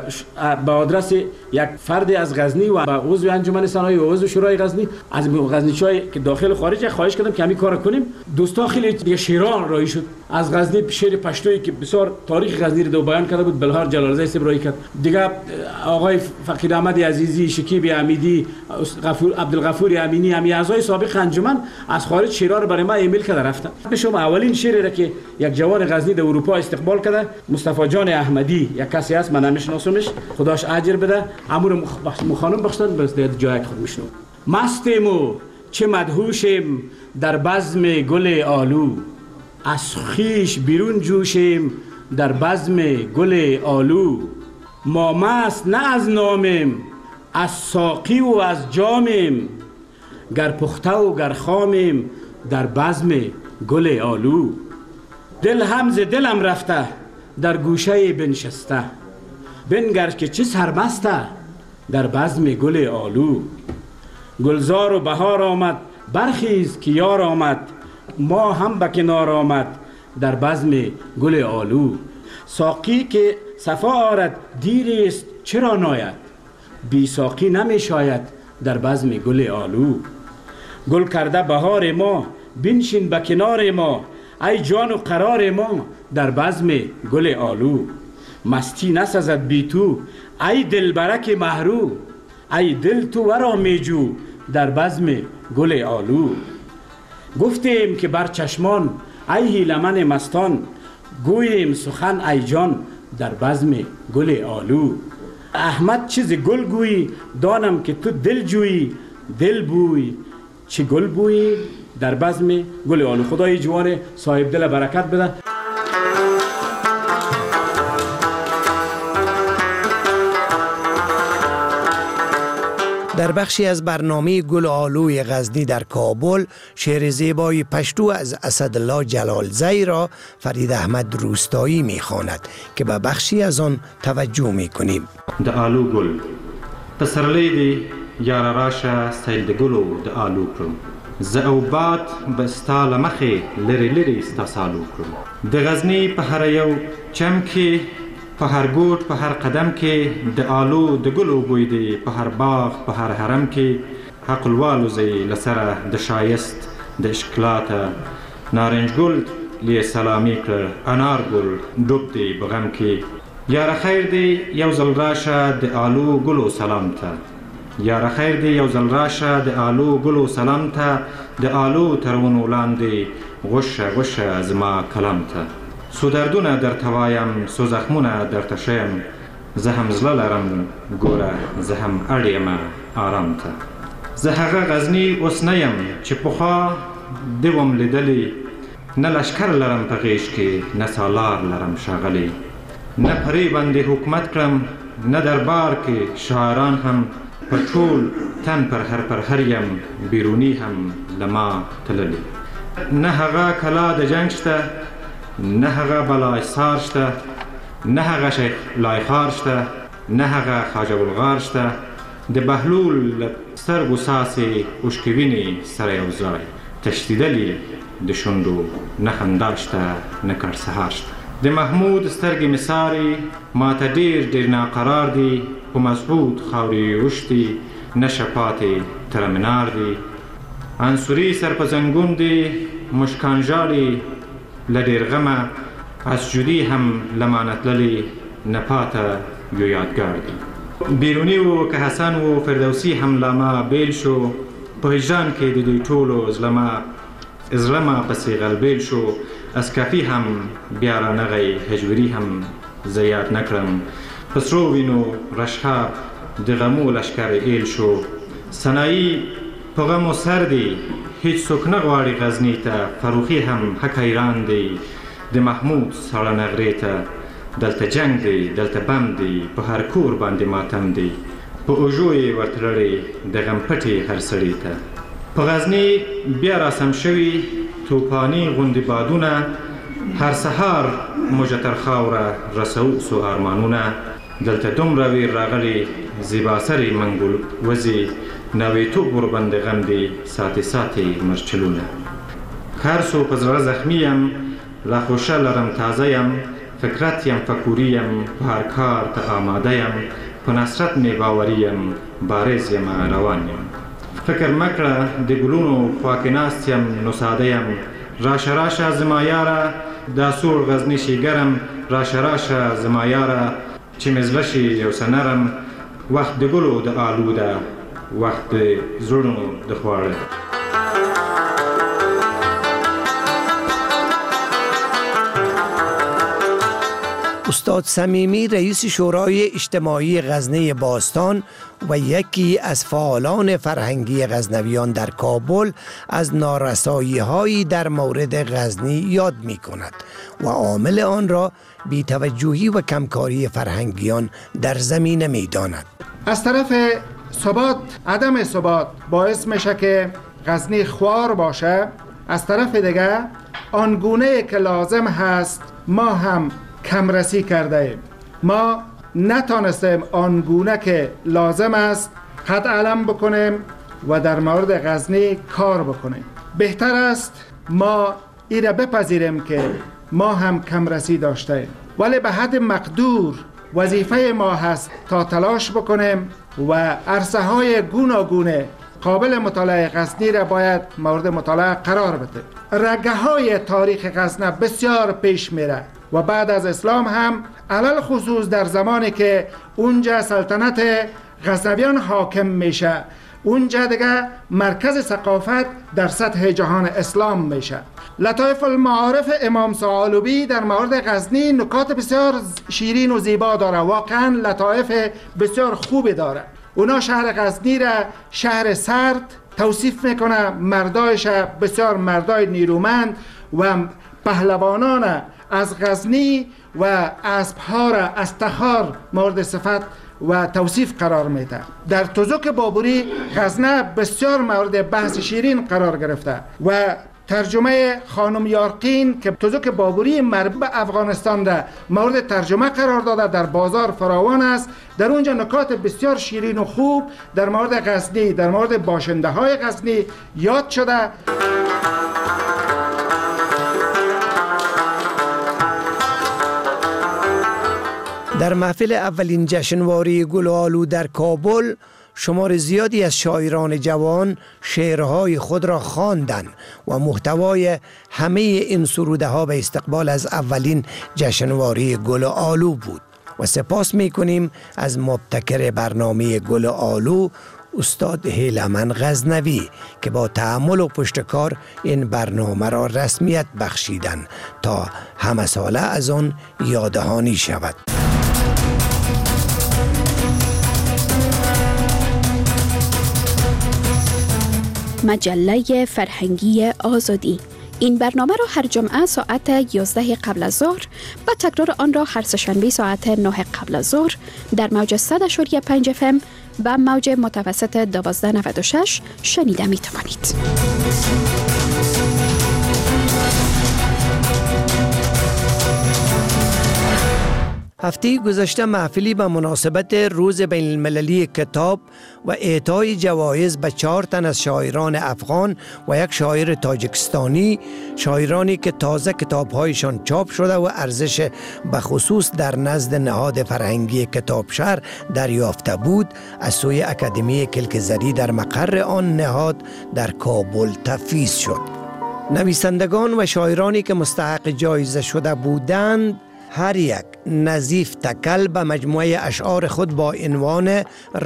با آدرس یک فرد از غزنی و با عضو انجمن صنایع و عضو شورای غزنی از غزنیچای که داخل خارج خواهش کردم که همین کارو کنیم. دوستا خیلی دیگه شیران رایی شد از غزنی، شعر پشتویی که بسیار تاریخ غزنی رو بیان کرده بود بلهار جلالزاده صاحب رایی کرد. دیگه آقای فقید احمد عزیزی، شکیب امیدی، غفور عبدالغفور امینی، همین اعضای سابق انجمن از خارج شعرها رو برای ما ایمیل کرده رفتن. به شما اولین شعری را که یک جوان غزنی در اروپا استقبال کرده مصطفی جان احمدی، یک کسی است من نمیشناسمش، خداش اجر بده، امور مخانم بخشن بس در جای خود میشنو. مستیم و چه مدهوشیم در بزم گل آلو، از خیش بیرون جوشیم در بزم گل آلو. ما مست نه از نامیم، از ساقی و از جامیم، گر پخته و گر خامیم در بزم گل آلو. دل هم ز دلم رفته در گوشه بنشسته، بنگر که چه سرمسته در بزم گل آلو. گلزار و بهار آمد برخیز که یار آمد، ما هم به کنار آمد در بزم گل آلو. ساقی که صفا آرد دیر است چرا ناید، بی ساقی نمی شاید در بزم گل آلو. گل کرده بهار ما بنشین به کنار ما، ای جان و قرار ما در بزم گل آلو. مستی نسزد بی تو ای دلبرک محرو، ای دل تو ورا میجو در بزم گل آلو. گفتیم که بر چشمان ای هیلمن مستان، گوییم سخن ای جان در بزم گل آلو. احمد چیز گل گویی دانم که تو دل جویی، دل بوی چه گل بویی در بزم گل آلو. خدای جوان صاحب دل برکت بده. در بخشی از برنامه گل آلوی غزنی در کابل شعر زیبای پشتو از اسدالله جلالزی را فرید احمد روستایی میخواند که به بخشی از آن توجه میکنیم. د آلو گل پسرلی دی یار راشه سیل د گلو د آلو کرم، ز اوبات به استال مخی لری لری ستا سالو کرم. د غزنی په هر یو چم کې، په هر ګوټ په هر قدم کې د آلو د ګلو بوی دی، په هر باغ په هر حرم کې حق الوالوزی لسره د شایست د اشکلاته. نارنج ګل لی سلامی کړ، انار ګل ډوب دی په غم کې، یار خیر دی یو زل راشه د آلو گلو سلام ته یار خیر دی یو زل راشه د آلو گلو سلام ته د آلو ترونو لاندې غوشه غوشه زما کلام ته سو دردونه در توایم سو زخمونه در تشیم زه هم زله لرم ګوره زه هم اړ یم آرام ته زه هغه غزني اوس نه یم چې پخوا دې وم لیدلی نه لشکر لرم په غیږ کې نه سالار لرم ښاغلی نه پرې باندې حکومت کړم نه دربار کې شاعران هم په ټول تن پر هر پر هر یم بیرونی هم له ما تللی نه هغه کلا د جنګ شته نه هغه بلای سار شته نه هغه شیخ لایخار شته نه هغه خواجه بلغار شته د بهلول له سترګو ساسې اوښکې وینې سره یو ځای تشدیدلي د شونډو نه خندا شته نه کړ سهار شته د محمود سترګې مې ساري ماته ډېر ډېر ناقرار دي په مضبوط خاورې اوښتي نشه پاتې تر منار دي انصوري سر په زنګون دي مشکان ژاړي له ډېر غمه از جدی هم لمانه تللي نه پاته یو یادګار دي بیروني و که حسن و فردوسي هم له ما بیل شو په هجران کې د دوی ټولو زړه ما پسې غلبیل شو اسکافي هم بیا رانغی هجوري هم زه یاد نه کړم په سرو وینو رشحاب د غمو لشکر ایل شو سنایي په غمو سر دی هیڅ څوک نه غواړي غزني ته فروخي هم حق حیران دی د محمود ساړه نغرې ته دلته جنگ دی دلته بم دی په هر کور باندې ماتم دی په اوژو یې ورتلړې د غم پټې هر سړي ته په غزني بیا راسم شوي توپاني غوندې بادونه هر سهار موږ تر خاوره رسو سو ارمانونه دلته دومره ویر راغلي زیبا سرې منګول وځي نویتوب ورباندې غم دی ساتې ساتې مرچلونه هر څو په زړه زخمي یم لا خوشه لرم تازه یم فکرت یم فکوري یم په هر کار ته آماده یم په نصرت مې باوري یم بارز یم روان یم فکر مه کړه د ګلونو خوا کې ناست یم نو ساده یم راشه راشه زما یاره دا سوړ غزني شیګرم راشه راشه زما یاره چې مې زړه شي یو څه نرم وخت د ګلو د آلو ده وخت د زړونو د خواړه استاد صمیمی رئیس شورای اجتماعی غزنه باستان و یکی از فعالان فرهنگی غزنویان در کابل از نارسایی‌هایی در مورد غزنی یاد می‌کند و عامل آن را بی‌توجهی و کمکاری فرهنگیان در زمینه می‌داند. از طرف ثبات عدم ثبات باعث میشه که غزنی خوار باشه، از طرف دیگه آنگونه که لازم هست ما هم کمرسی کرده ایم. ما نتانستیم آنگونه که لازم است قد علم بکنیم و در مورد غزنی کار بکنیم. بهتر است ما ایره بپذیریم که ما هم کمرسی داشته ایم، ولی به حد مقدور وظیفه ما هست تا تلاش بکنیم و عرصه های گوناگونه قابل مطالعه غزنی را باید مورد مطالعه قرار بده. رگه های تاریخ غزنه بسیار پیش میره و بعد از اسلام هم علل خصوص در زمانی که اونجا سلطنت غزنویان حاکم میشه، اونجا دیگه مرکز ثقافت در سطح جهان اسلام میشه. لطایف المعارف امام ثعالبی در مورد غزنی نکات بسیار شیرین و زیبا داره، واقعا لطایف بسیار خوبی داره. اونا شهر غزنی را شهر سرد توصیف میکنه، مردایش بسیار مردای نیرومند و پهلوانان از غزنی و اسبها را از تخار مورد صفت و توصیف قرار میده. در تزوک بابوری غزنه بسیار مورد بحث شیرین قرار گرفته و ترجمه خانم یارقین که تزوک بابوری مربوط به افغانستان را مورد ترجمه قرار داده در بازار فراوان است. در اونجا نکات بسیار شیرین و خوب در مورد غزنی، در مورد باشنده های غزنی یاد شده. در محفل اولین جشنواره گل و آلو در کابل شمار زیادی از شاعران جوان شعرهای خود را خواندند و محتوای همه این سروده ها به استقبال از اولین جشنواره گل و آلو بود. و سپاس می کنیم از مبتکر برنامه گل آلو استاد هیلمن غزنوی که با تأمل و پشتکار این برنامه را رسمیت بخشیدن تا همه ساله از آن یادهانی شود. مجله فرهنگی آزادی. این برنامه را هر جمعه ساعت یازده قبل از ظهر و تکرار آن را هر سه‌شنبه ساعت نه قبل از ظهر در موج صد و پنج اف ام و موج متوسط دوازده نود و شش شنیده می توانید. هفته گذشته محفلی به مناسبت روز بین المللی کتاب و اعطای جوایز به چهار تن از شاعران افغان و یک شاعر تاجیکستانی، شاعرانی که تازه کتابهایشان چاپ شده و ارزش به خصوص در نزد نهاد فرهنگی کتابشهر دریافته بود، از سوی اکادمی کلکزری در مقر آن نهاد در کابل تفویض شد. نویسندگان و شاعرانی که مستحق جایزه شده بودند هر یک نظیف تکل به مجموعه اشعار خود با عنوان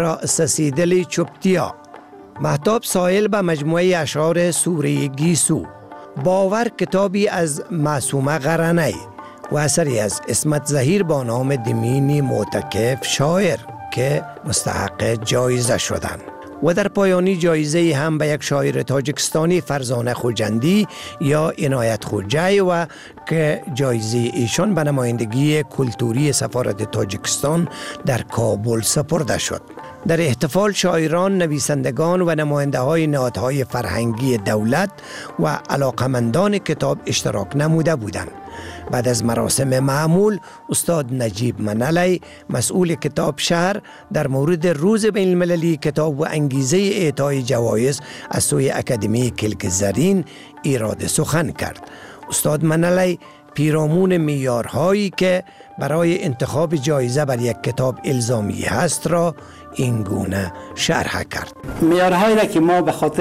راسسیدل چوبتیا، مهتاب سایل به مجموعه اشعار سوره گیسو، باور کتابی از معصومه غرنی و اثری از اسمت زهیر با نام دمینی معتکف شاعر که مستحق جایزه شدند. و در پایانی جایزه هم به یک شاعر تاجیکستانی فرزانه خوجندی یا عنایت خوجی و که جایزه ایشان به نمایندگی کلتوری سفارت تاجیکستان در کابل سپرده شد. در احتفال شاعران، نویسندگان و نماینده های نهادهای فرهنگی دولت و علاقمندان کتاب اشتراک نموده بودند. بعد از مراسم معمول، استاد نجیب منلی مسئول کتاب شهر در مورد روز بین المللی کتاب و انگیزه اعطای جوایز از سوی اکادمی کلکزرین ایراد سخن کرد. استاد منلی پیرامون معیارهایی که برای انتخاب جایزه بر یک کتاب الزامی هست را این گونه شرح کرد. معیارهایی را که ما به خاطر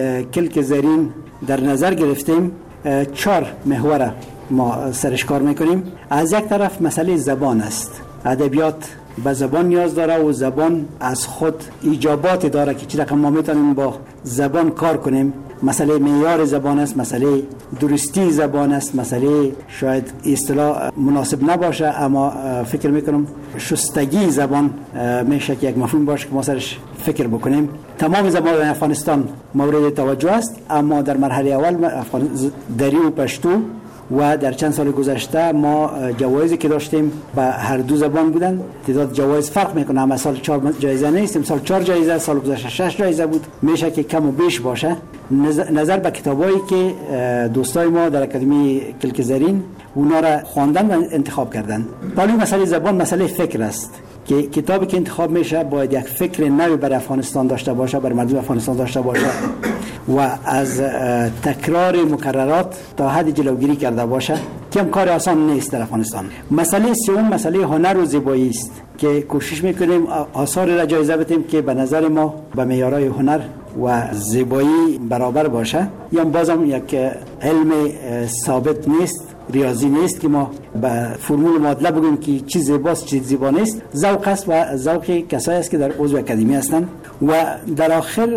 کلکزرین در نظر گرفتیم، چهار محور ما سرش کار میکنیم. از یک طرف مسئله زبان است. ادبیات به زبان نیاز داره و زبان از خود ایجابات داره که چی رقم ما میتونیم با زبان کار کنیم. مسئله معیار زبان است، مسئله درستی زبان است، مسئله شاید اصطلاح مناسب نباشه اما فکر میکنم شستگی زبان میشه که یک مفهوم باشه که ما سرش فکر بکنیم. تمام زبان افغانستان مورد توجه است، اما در مرحله اول دری و پشتو و در چند سال گذشته ما جوایزی که داشتیم به هر دو زبان بودن. تعداد جوایز فرق میکنه، اما سال چهار جایزه نیست، سال چهار جایزه، سال گذشته شش جایزه بود. میشه که کم و بیش باشه. نظر به کتابایی که دوستای ما در اکادمی کلکزرین اونا را خواندن و انتخاب کردن. ولی مسئله زبان مسئله فکر است که کتابی که انتخاب میشه باید یک فکر نوی بر افغانستان داشته باشه، بر مردم افغانستان داشته باشه و از تکرار مکررات تا حد جلوگیری کرده باشه که هم کار آسان نیست در افغانستان. مسئله سوم مسئله هنر و زیبایی است که کوشش میکنیم آثار را جایزه بدیم که به نظر ما به معیارهای هنر و زیبایی برابر باشه. یا بازم یک علم ثابت نیست، ریاضی نیست که ما به فرمول معادله بگیم که چی زیباست چی زیبا نیست. ذوق است و ذوق کسایی است که در عضو اکادمی هستند. و در آخر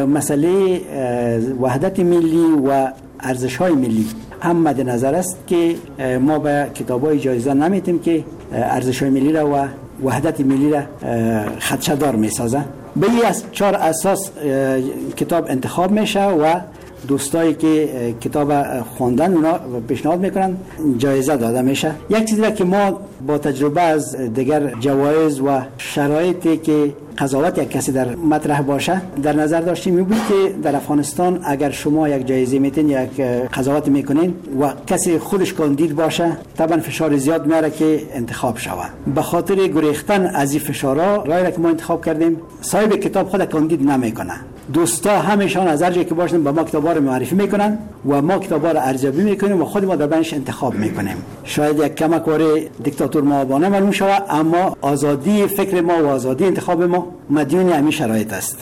مسئله وحدت ملی و ارزش‌های ملی هم مد نظر است که ما به کتاب‌های جایزه نمیتیم که ارزش‌های ملی را و وحدت ملی را خدشه‌دار می‌سازه. به این از چهار اساس کتاب انتخاب میشه و دوستایی که کتاب خواندن اونا پیشنهاد میکنن جایزه داده میشه. یک چیزی که ما با تجربه از دیگر جوایز و شرایطی که قضاوت یک کسی در مطرح باشه در نظر داشتیم این بود که در افغانستان اگر شما یک جایزه میتین یک قضاوت میکنین و کسی خودش کاندید باشه طبعا فشار زیاد میاره که انتخاب شود. به خاطر گریختن از این فشارها راهی که ما انتخاب کردیم صاحب کتاب خود کاندید نمیکنه. دوستا همیشان از هر جایی که باشن با ما کتابا رو معرفی میکنن و ما کتابا رو ارزیابی میکنیم و خود ما در بینش انتخاب میکنیم. شاید یک کمک واره دیکتاتور مابانه معلوم شود اما آزادی فکر ما و آزادی انتخاب ما مدیون همین شرایط است.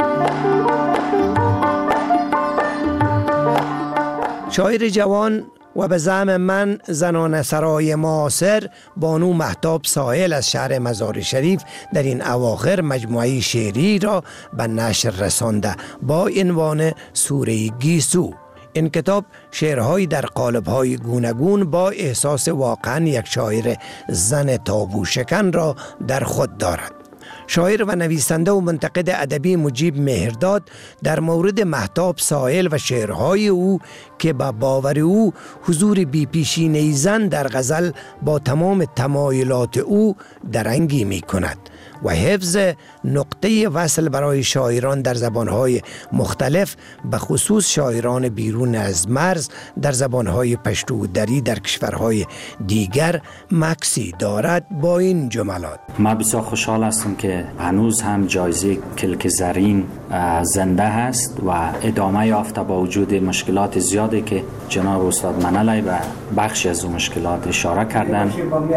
شاعر جوان و به زعم من زنان سرای معاصر بانو مهتاب ساحل از شهر مزار شریف در این اواخر مجموعه شعری را به نشر رسانده با عنوان سوره گیسو. این کتاب شعرهایی در قالب‌های گوناگون با احساس واقعا یک شاعر زن تابو شکن را در خود دارد. شاعر و نویسنده و منتقد ادبی مجیب مهرداد در مورد مهتاب ساحل و شعرهای او که با باور او حضور بی پیشینه زن در غزل با تمام تمایلات او درنگی می کند و حفظ نقطه وصل برای شاعران در زبانهای مختلف به خصوص شاعران بیرون از مرز در زبانهای پشتو و دری در کشورهای دیگر مکسی دارد با این جملات: ما بسیار خوشحال هستم که هنوز هم جایزه کلک زرین زنده هست و ادامه یافته با وجود مشکلات زیادی که جناب استاد منالی به بخشی از اون مشکلات اشاره کردن.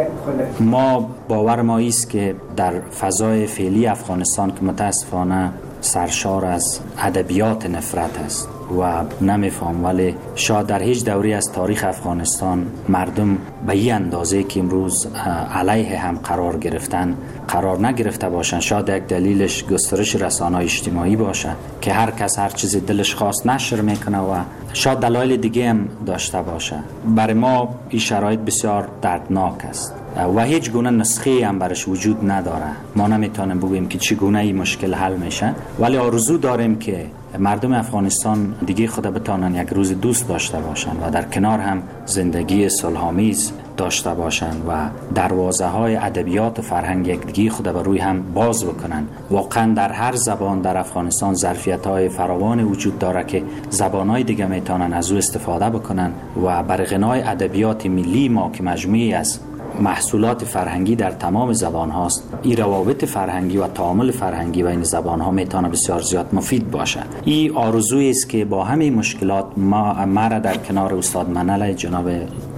ما باور ما است که در فضای فعلی افغانستان که متاسفانه سرشار از ادبیات نفرت است و نمیفهم، ولی شاید در هیچ دوری از تاریخ افغانستان مردم به این اندازه که امروز علیه هم قرار گرفتن قرار نگرفته باشند. شاید یک دلیلش گسترش رسانه‌های اجتماعی باشه که هر کس هر چیزی دلش خواست نشر میکنه و شاید دلایل دیگه هم داشته باشه. برای ما این شرایط بسیار دردناک است و هیچ گونه نسخه هم برش وجود نداره. ما نمیتونیم بگوییم که چگونه این مشکل حل میشه، ولی آرزو داریم که مردم افغانستان دیگه خود بتانن یک روز دوست داشته باشن و در کنار هم زندگی صلح‌آمیز داشته باشن و دروازه های ادبیات و فرهنگ یکدیگه خود بر روی هم باز بکنن. واقعا در هر زبان در افغانستان ظرفیت های فراوان وجود داره که زبان های دیگه میتونن از او استفاده بکنن و برای غنای ادبیات ملی ما که مجموعی از محصولات فرهنگی در تمام زبان هاست، این روابط فرهنگی و تعامل فرهنگی بین زبان ها میتونه بسیار زیاد مفید باشه. این آرزویی است که با همه مشکلات ما مرا در کنار استاد منالی جناب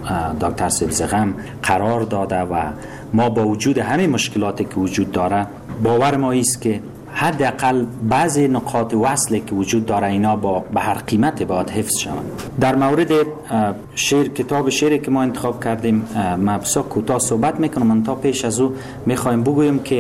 دکتر سبزغم قرار داده و ما با وجود همه مشکلاتی که وجود داره باور ما است که حداقل بعضی نقاط وصلی که وجود داره اینا با به هر قیمت باید حفظ شوند. در مورد شعر، کتاب شعری که ما انتخاب کردیم، ما بسیار کوتاه صحبت میکنم. من تا پیش از او میخوایم بگویم که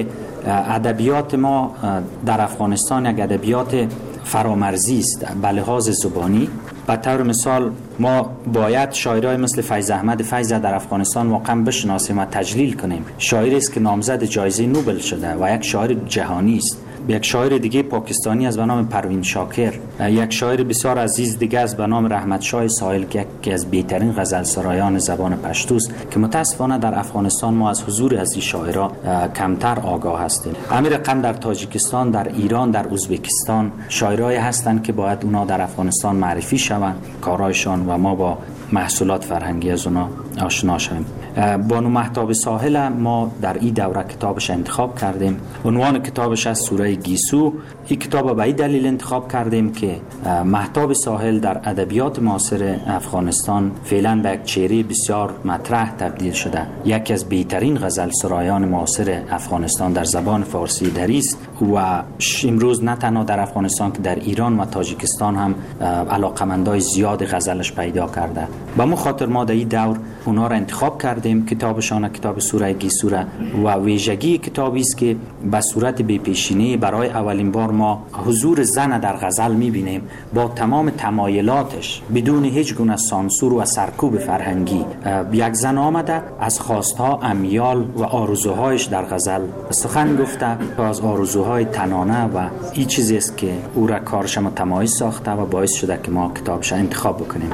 ادبیات ما در افغانستان یک ادبیات فرامرزی است به لحاظ زبانی. به طور مثال ما باید شاعرای مثل فیض احمد فیض در افغانستان واقعا بشناسیم و تجلیل کنیم. شاعری است که نامزد جایزه نوبل شده و یک شاعر جهانی است. یک شاعر دیگه پاکستانی از به نام پروین شاکر، یک شاعر بسیار عزیز دیگه از به نام رحمت شاه ساحل که یکی از بهترین غزل سرایان زبان پشتوست که متاسفانه در افغانستان ما از حضور از این شاعرها کمتر آگاه هستیم. امیر قم در تاجیکستان، در ایران، در ازبکستان شاعرای هستند که باید اونا در افغانستان معرفی شوند کارایشان و ما با محصولات فرهنگی از اونا آشنا شویم. بانو مهتاب ساحل ما در این دوره کتابش انتخاب کردیم. عنوان کتابش از سوره گیسو. این کتاب به این دلیل انتخاب کردیم که مهتاب ساحل در ادبیات معاصر افغانستان فعلا به یک چهره بسیار مطرح تبدیل شده. یکی از بهترین غزل سرایان معاصر افغانستان در زبان فارسی دری است و امروز نه تنها در افغانستان که در ایران و تاجیکستان هم علاقمندای زیاد غزلش پیدا کرده. به مو خاطر ما در این دور اونا را انتخاب کردیم. کتابشان کتاب سوره گیسو و ویژگی کتابی است که به صورت بی پیشینه برای اولین بار ما حضور زن در غزل می‌بینیم با تمام تمایلاتش بدون هیچ گونه سانسور و سرکوب فرهنگی. یک زن آمده از خواستها، امیال و آرزوهایش در غزل سخن گفته و از آرزوهای تنانه و این چیزی است که او را کارش متمایز ساخته و باعث شده که ما کتابش انتخاب بکنیم.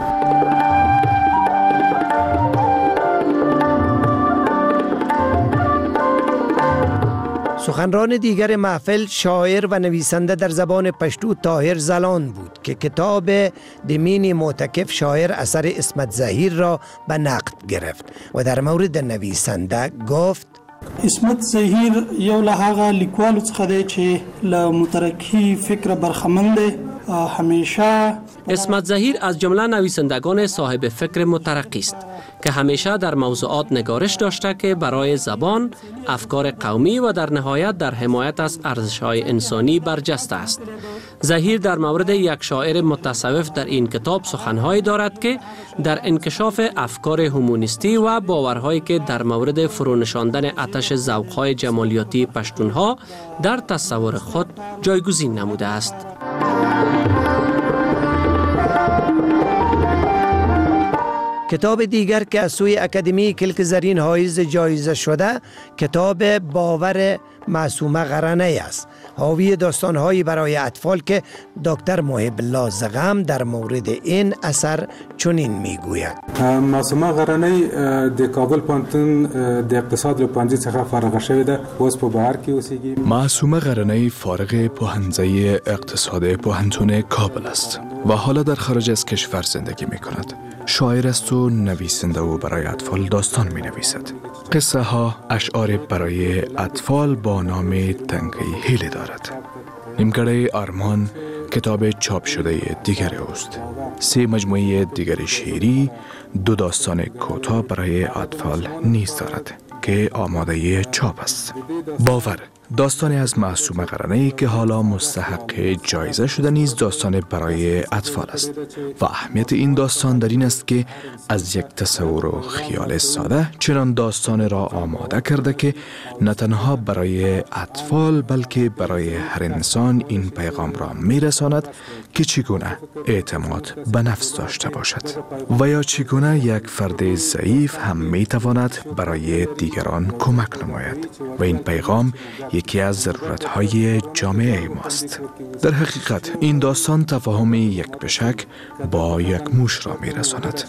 سخنران دیگر محفل شاعر و نویسنده در زبان پشتو طاهر زلان بود که کتاب دمین معتکف شاعر اثر اسمت زهیر را به نقد گرفت و در مورد نویسنده گفت: اسمت زهیر یو له هغه لیکوالو څخه دی چې له مترقي فکر برخمن دی همیشه اسمت ظهیر از جمله نویسندگان صاحب فکر مترقی است که همیشه در موضوعات نگارش داشته که برای زبان، افکار قومی و در نهایت در حمایت از ارزش‌های انسانی برجسته است. ظهیر در مورد یک شاعر متصوف در این کتاب سخنهایی دارد که در انکشاف افکار هومونیستی و باورهایی که در مورد فرونشاندن آتش ذوق‌های جمالیاتی پشتونها در تصور خود جایگزین نموده است. کتاب دیگر که از سوی اکادمی کلک زرین حائز جایزه شده کتاب باور معصومه قرنه است. حاوی داستانهایی برای اطفال که دکتر محب الله زغم در مورد این اثر چنین میگوید. معصومه قرنه د کابل پانتون د اقتصاد و پانزی څخه فارغ شوی ده. اوس په بهر کې اوسېږي. معصومه قرنه فارغ پوهنځی اقتصاد پوهنتون کابل است و حالا در خارج از کشور زندگی می کند. شاعر است و نویسنده و برای اطفال داستان می نویسد. قصه ها اشعار برای اطفال با نام تنگی هیله دارد. نیمگره آرمان کتاب چاپ شده دیگر اوست. سه مجموعه دیگر شعری، دو داستان کوتاه برای اطفال نیز دارد که آماده چاپ است. باور داستانی از معصومه قرنه‌ای که حالا مستحق جایزه شده نیز داستان برای اطفال است و اهمیت این داستان در این است که از یک تصور و خیال ساده چنان داستان را آماده کرده که نه تنها برای اطفال بلکه برای هر انسان این پیغام را میرساند که چگونه اعتماد به نفس داشته باشد و یا چگونه یک فرد ضعیف هم میتواند برای دیگران کمک نماید و این پیغام یکی از ضرورت‌های جامعه ماست. در حقیقت این داستان تفاهم یک بشک با یک موش را می‌رساند.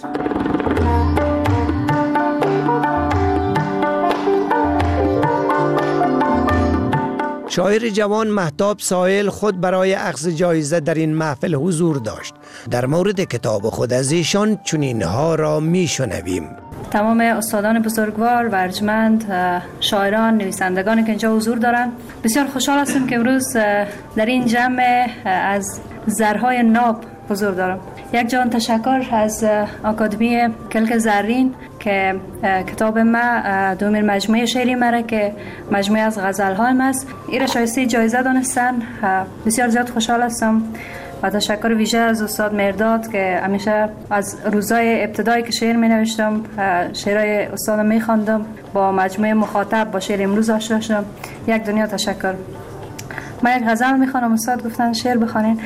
شاعر جوان مهتاب سائل خود برای اخذ جایزه در این محفل حضور داشت. در مورد کتاب خود از ایشان چنین ها را میشنویم. تمام استادان بزرگوار و ارجمند، شاعران، نویسندگانی که اینجا حضور دارند، بسیار خوشحال هستم که امروز در این جمع از زرهای ناب حضور دارم. یک جان تشکر از اکادمی کلک زرین که کتاب ما دومین مجموعه شعری مره که مجموعه از غزل‌های ماست. این شایسته جایزه دانستن. بسیار زیاد خوشحال هستم و تشکر ویژه از استاد مرداد که همیشه از روزای ابتدایی که شعر می نوشتم شعرهای استاد می خواندم، با مجموعه مخاطب با شعر امروز آشنا شدم. یک دنیا تشکر. من یک غزل می خوانم، استاد گفتن شعر بخوانین.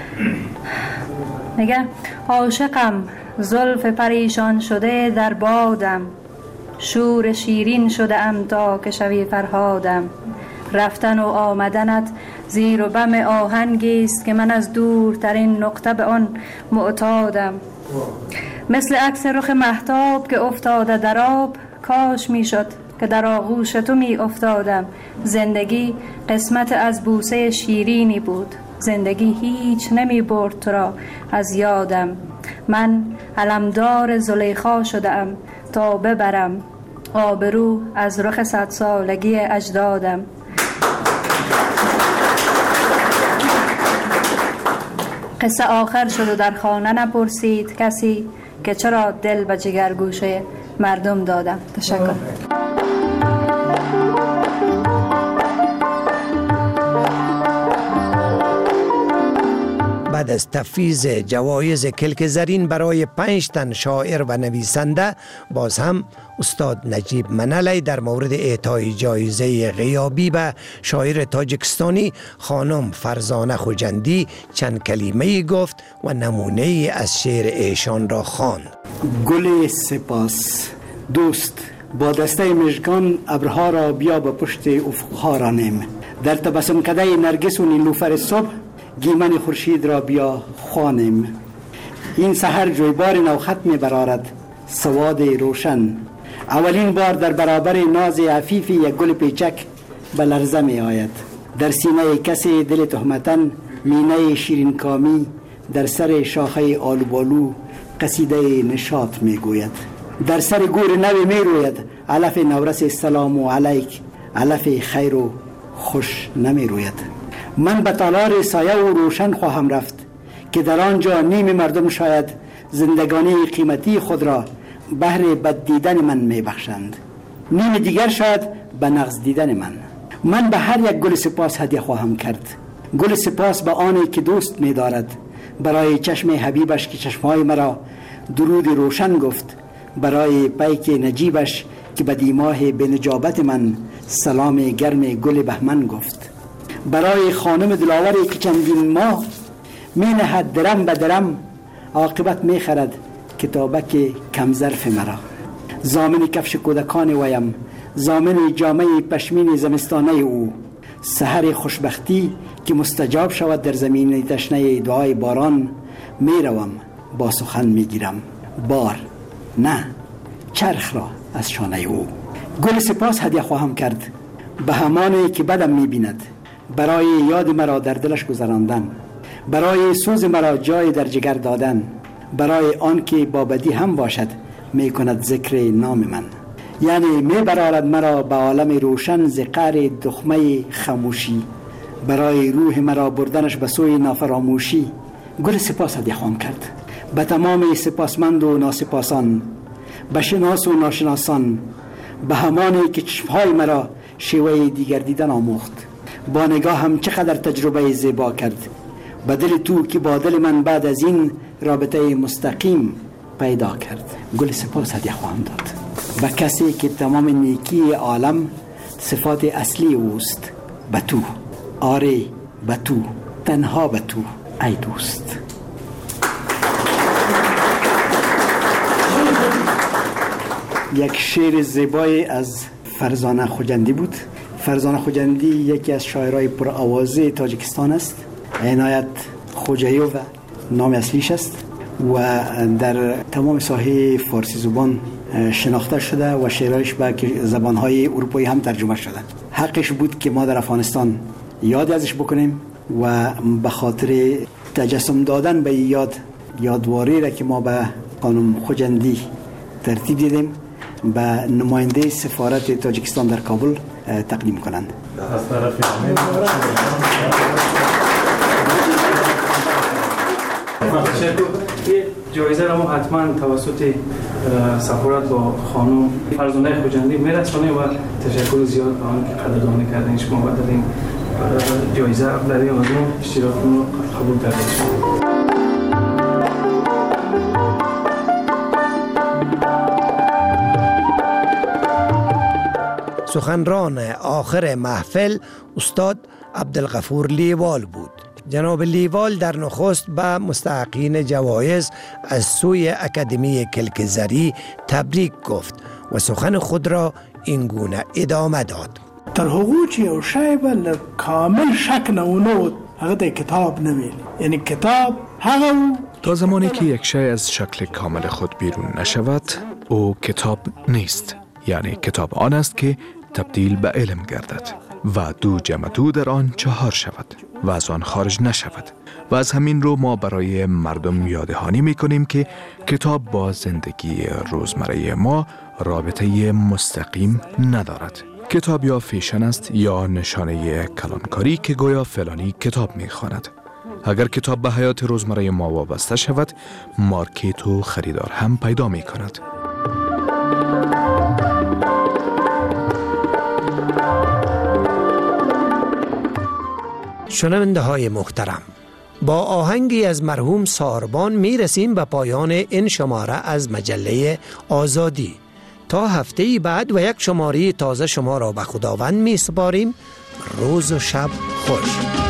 میگه عاشقم زلف پریشان شده در بادم، شور شیرین شده ام تا که شوی فرهادم. رفتن و آمدنت زیر و بم آهنگی است که من از دورترین نقطه به آن معتادم. مثل عکس رخ مهتاب که افتاده در آب، کاش میشد که در آغوش تو می افتادم. زندگی قسمت از بوسه شیرینی بود، زندگی هیچ نمی برد تو را از یادم. من علمدار زلیخا شدم تا ببرم آبرو از رخ صد سالگی اجدادم. قصه آخر شد و در خانه نپرسید کسی که چرا دل به جگرگوشه مردم دادم. تشکر. بعد از تفویض جوایز کلک زرین برای پنج تن شاعر و نویسنده، باز هم استاد نجیب منلی در مورد اعطای جایزه غیابی به شاعر تاجیکستانی خانم فرزانه خوجندی چند کلمه گفت و نمونه از شعر ایشان را خواند. گل سپاس دوست، با دسته مژگان ابرها را بیا به پشت افقها رانیم. در تبسم کده نرگس و نیلوفر صبح گیمن خورشید را بیا خوانیم. این سحر جویبار نوخط می برارد سواد روشن. اولین بار در برابر ناز عفیف یک گل پیچک به لرزه می آید. در سینه کسی دل تهمتن مینه شیرین کامی در سر شاخه آلوبالو قصیده نشاط می گوید. در سر گور نوی می روید علف نورس سلام و علیک، علف خیر و خوش نمی روید. من به تالار سایه و روشن خواهم رفت، که در آنجا نیم مردم شاید زندگانی قیمتی خود را بهر بد دیدن من می بخشند، نیم دیگر شاید به نغز دیدن من. من به هر یک گل سپاس هدیه خواهم کرد. گل سپاس به آنی که دوست می دارد، برای چشم حبیبش که چشمهای مرا درود روشن گفت، برای پیک نجیبش که به دیماه بنجابت من سلام گرم گل بهمن گفت، برای خانم دلاوری که چندین ماه می نهد درم به درم، عاقبت می خرد کتابک کم ظرف مرا. زامن کفش کودکان ویم، زامن جامعه پشمین زمستانه او، سحر خوشبختی که مستجاب شود در زمین تشنه دعای باران، می روم با سخن می گیرم بار نه چرخ را از شانه او. گل سپاس هدیه خواهم کرد به همانی که بدم می بیند، برای یاد مرا در دلش گذراندن، برای سوز مرا جای در جگر دادن، برای آن که با بدی هم باشد می کند ذکر نام من، یعنی می برارد مرا به عالم روشن ز قعر دخمه خاموشی، برای روح مرا بردنش به سوی نافراموشی. گل سپاس هدیه خواهم کرد به تمام سپاسمند و ناسپاسان، به شناس و ناشناسان، به همانی که چشمهای مرا شیوه دیگر دیدن آموخت، با نگاه هم چقدر تجربه زیبا کرد، به دل تو که با دل من بعد از این رابطه مستقیم پیدا کرد. گل سپاس هدیه خواهم داد به کسی که تمام نیکی عالم صفات اصلی اوست، به تو، آره به تو، تنها به تو ای دوست. یک شعر زیبای از فرزانه خوجندی بود. فرزانه خوجندی یکی از شاعرای پر آوازه تاجیکستان است. عنایت خوجایوف نام اصلیش است و در تمام ساحه فارسی زبان شناخته شده و شعرهایش به زبانهای اروپایی هم ترجمه شده. حقش بود که ما در افغانستان یاد ازش بکنیم و به خاطر تجسم دادن به یاد یادواری را که ما به خانم خوجندی ترتیب دیدیم به نماینده سفارت تاجیکستان در کابل تقدیم کنند. از طرف جایزه را ما حتما توسط سفارت با خانم فرزانه خوجندی میرسانیم و تشکر زیاد به آن که قدردانی کردین شما و در این جایزه در این آزمون اشتراکتون رو قبول کردید. سخنران آخر محفل استاد عبدالغفور لیوال بود. جناب لیوال در نخست به مستحقین جوایز از سوی اکادمی کلکزری تبریک گفت و سخن خود را این گونه ادامه داد. در حقوق یو شای بل کامل شک نمونود هغه د کتاب نمیلی، یعنی کتاب هغه تا زمانی که یک شای از شکل کامل خود بیرون نشود او کتاب نیست، یعنی کتاب آن است که تبدیل به علم گردد و دو جمع دو در آن چهار شود و از آن خارج نشود. و از همین رو ما برای مردم یاددهانی میکنیم که کتاب با زندگی روزمره ما رابطه مستقیم ندارد. کتاب یا فیشن است یا نشانه کلانکاری که گویا فلانی کتاب میخواند. اگر کتاب به حیات روزمره ما وابسته شود، مارکت و خریدار هم پیدا میکند. شنونده های محترم، با آهنگی از مرحوم ساربان می رسیم به پایان این شماره از مجله آزادی. تا هفته بعد و یک شماره تازه شما را به خداوند می سپاریم. روز و شب خوش.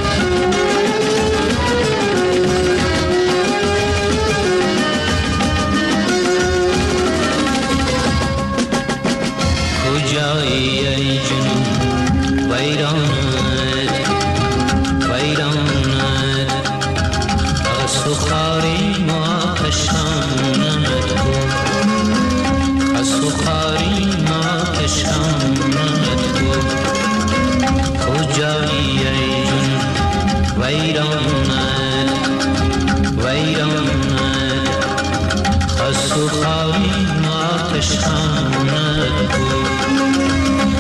کجایی ای جنون ویران سخاری ما عشقانت کو از سخاری ما عشقانت کو کجایی ای جون ویرانت ویرانت از سخاری ما عشقانت کو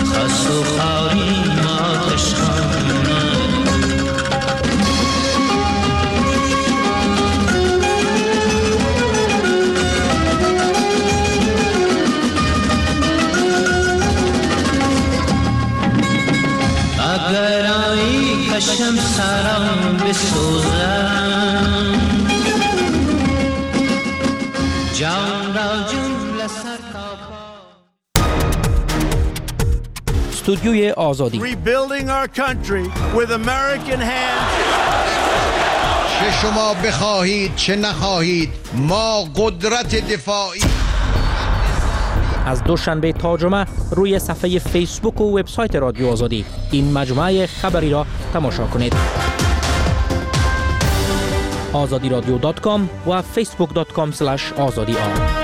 اگر آیی کشم سرم بسوزم جان را جمله سر استودیوی آزادی Rebuilding our country with American hands. چه شما بخواهید چه نخواهید ما قدرت دفاعی. از دوشنبه تا جمعه روی صفحه فیسبوک و وبسایت رادیو آزادی این مجموعه خبری را تماشا کنید. آزادی رادیو دات کام و فیسبوک دات کام اسلش آزادی آر.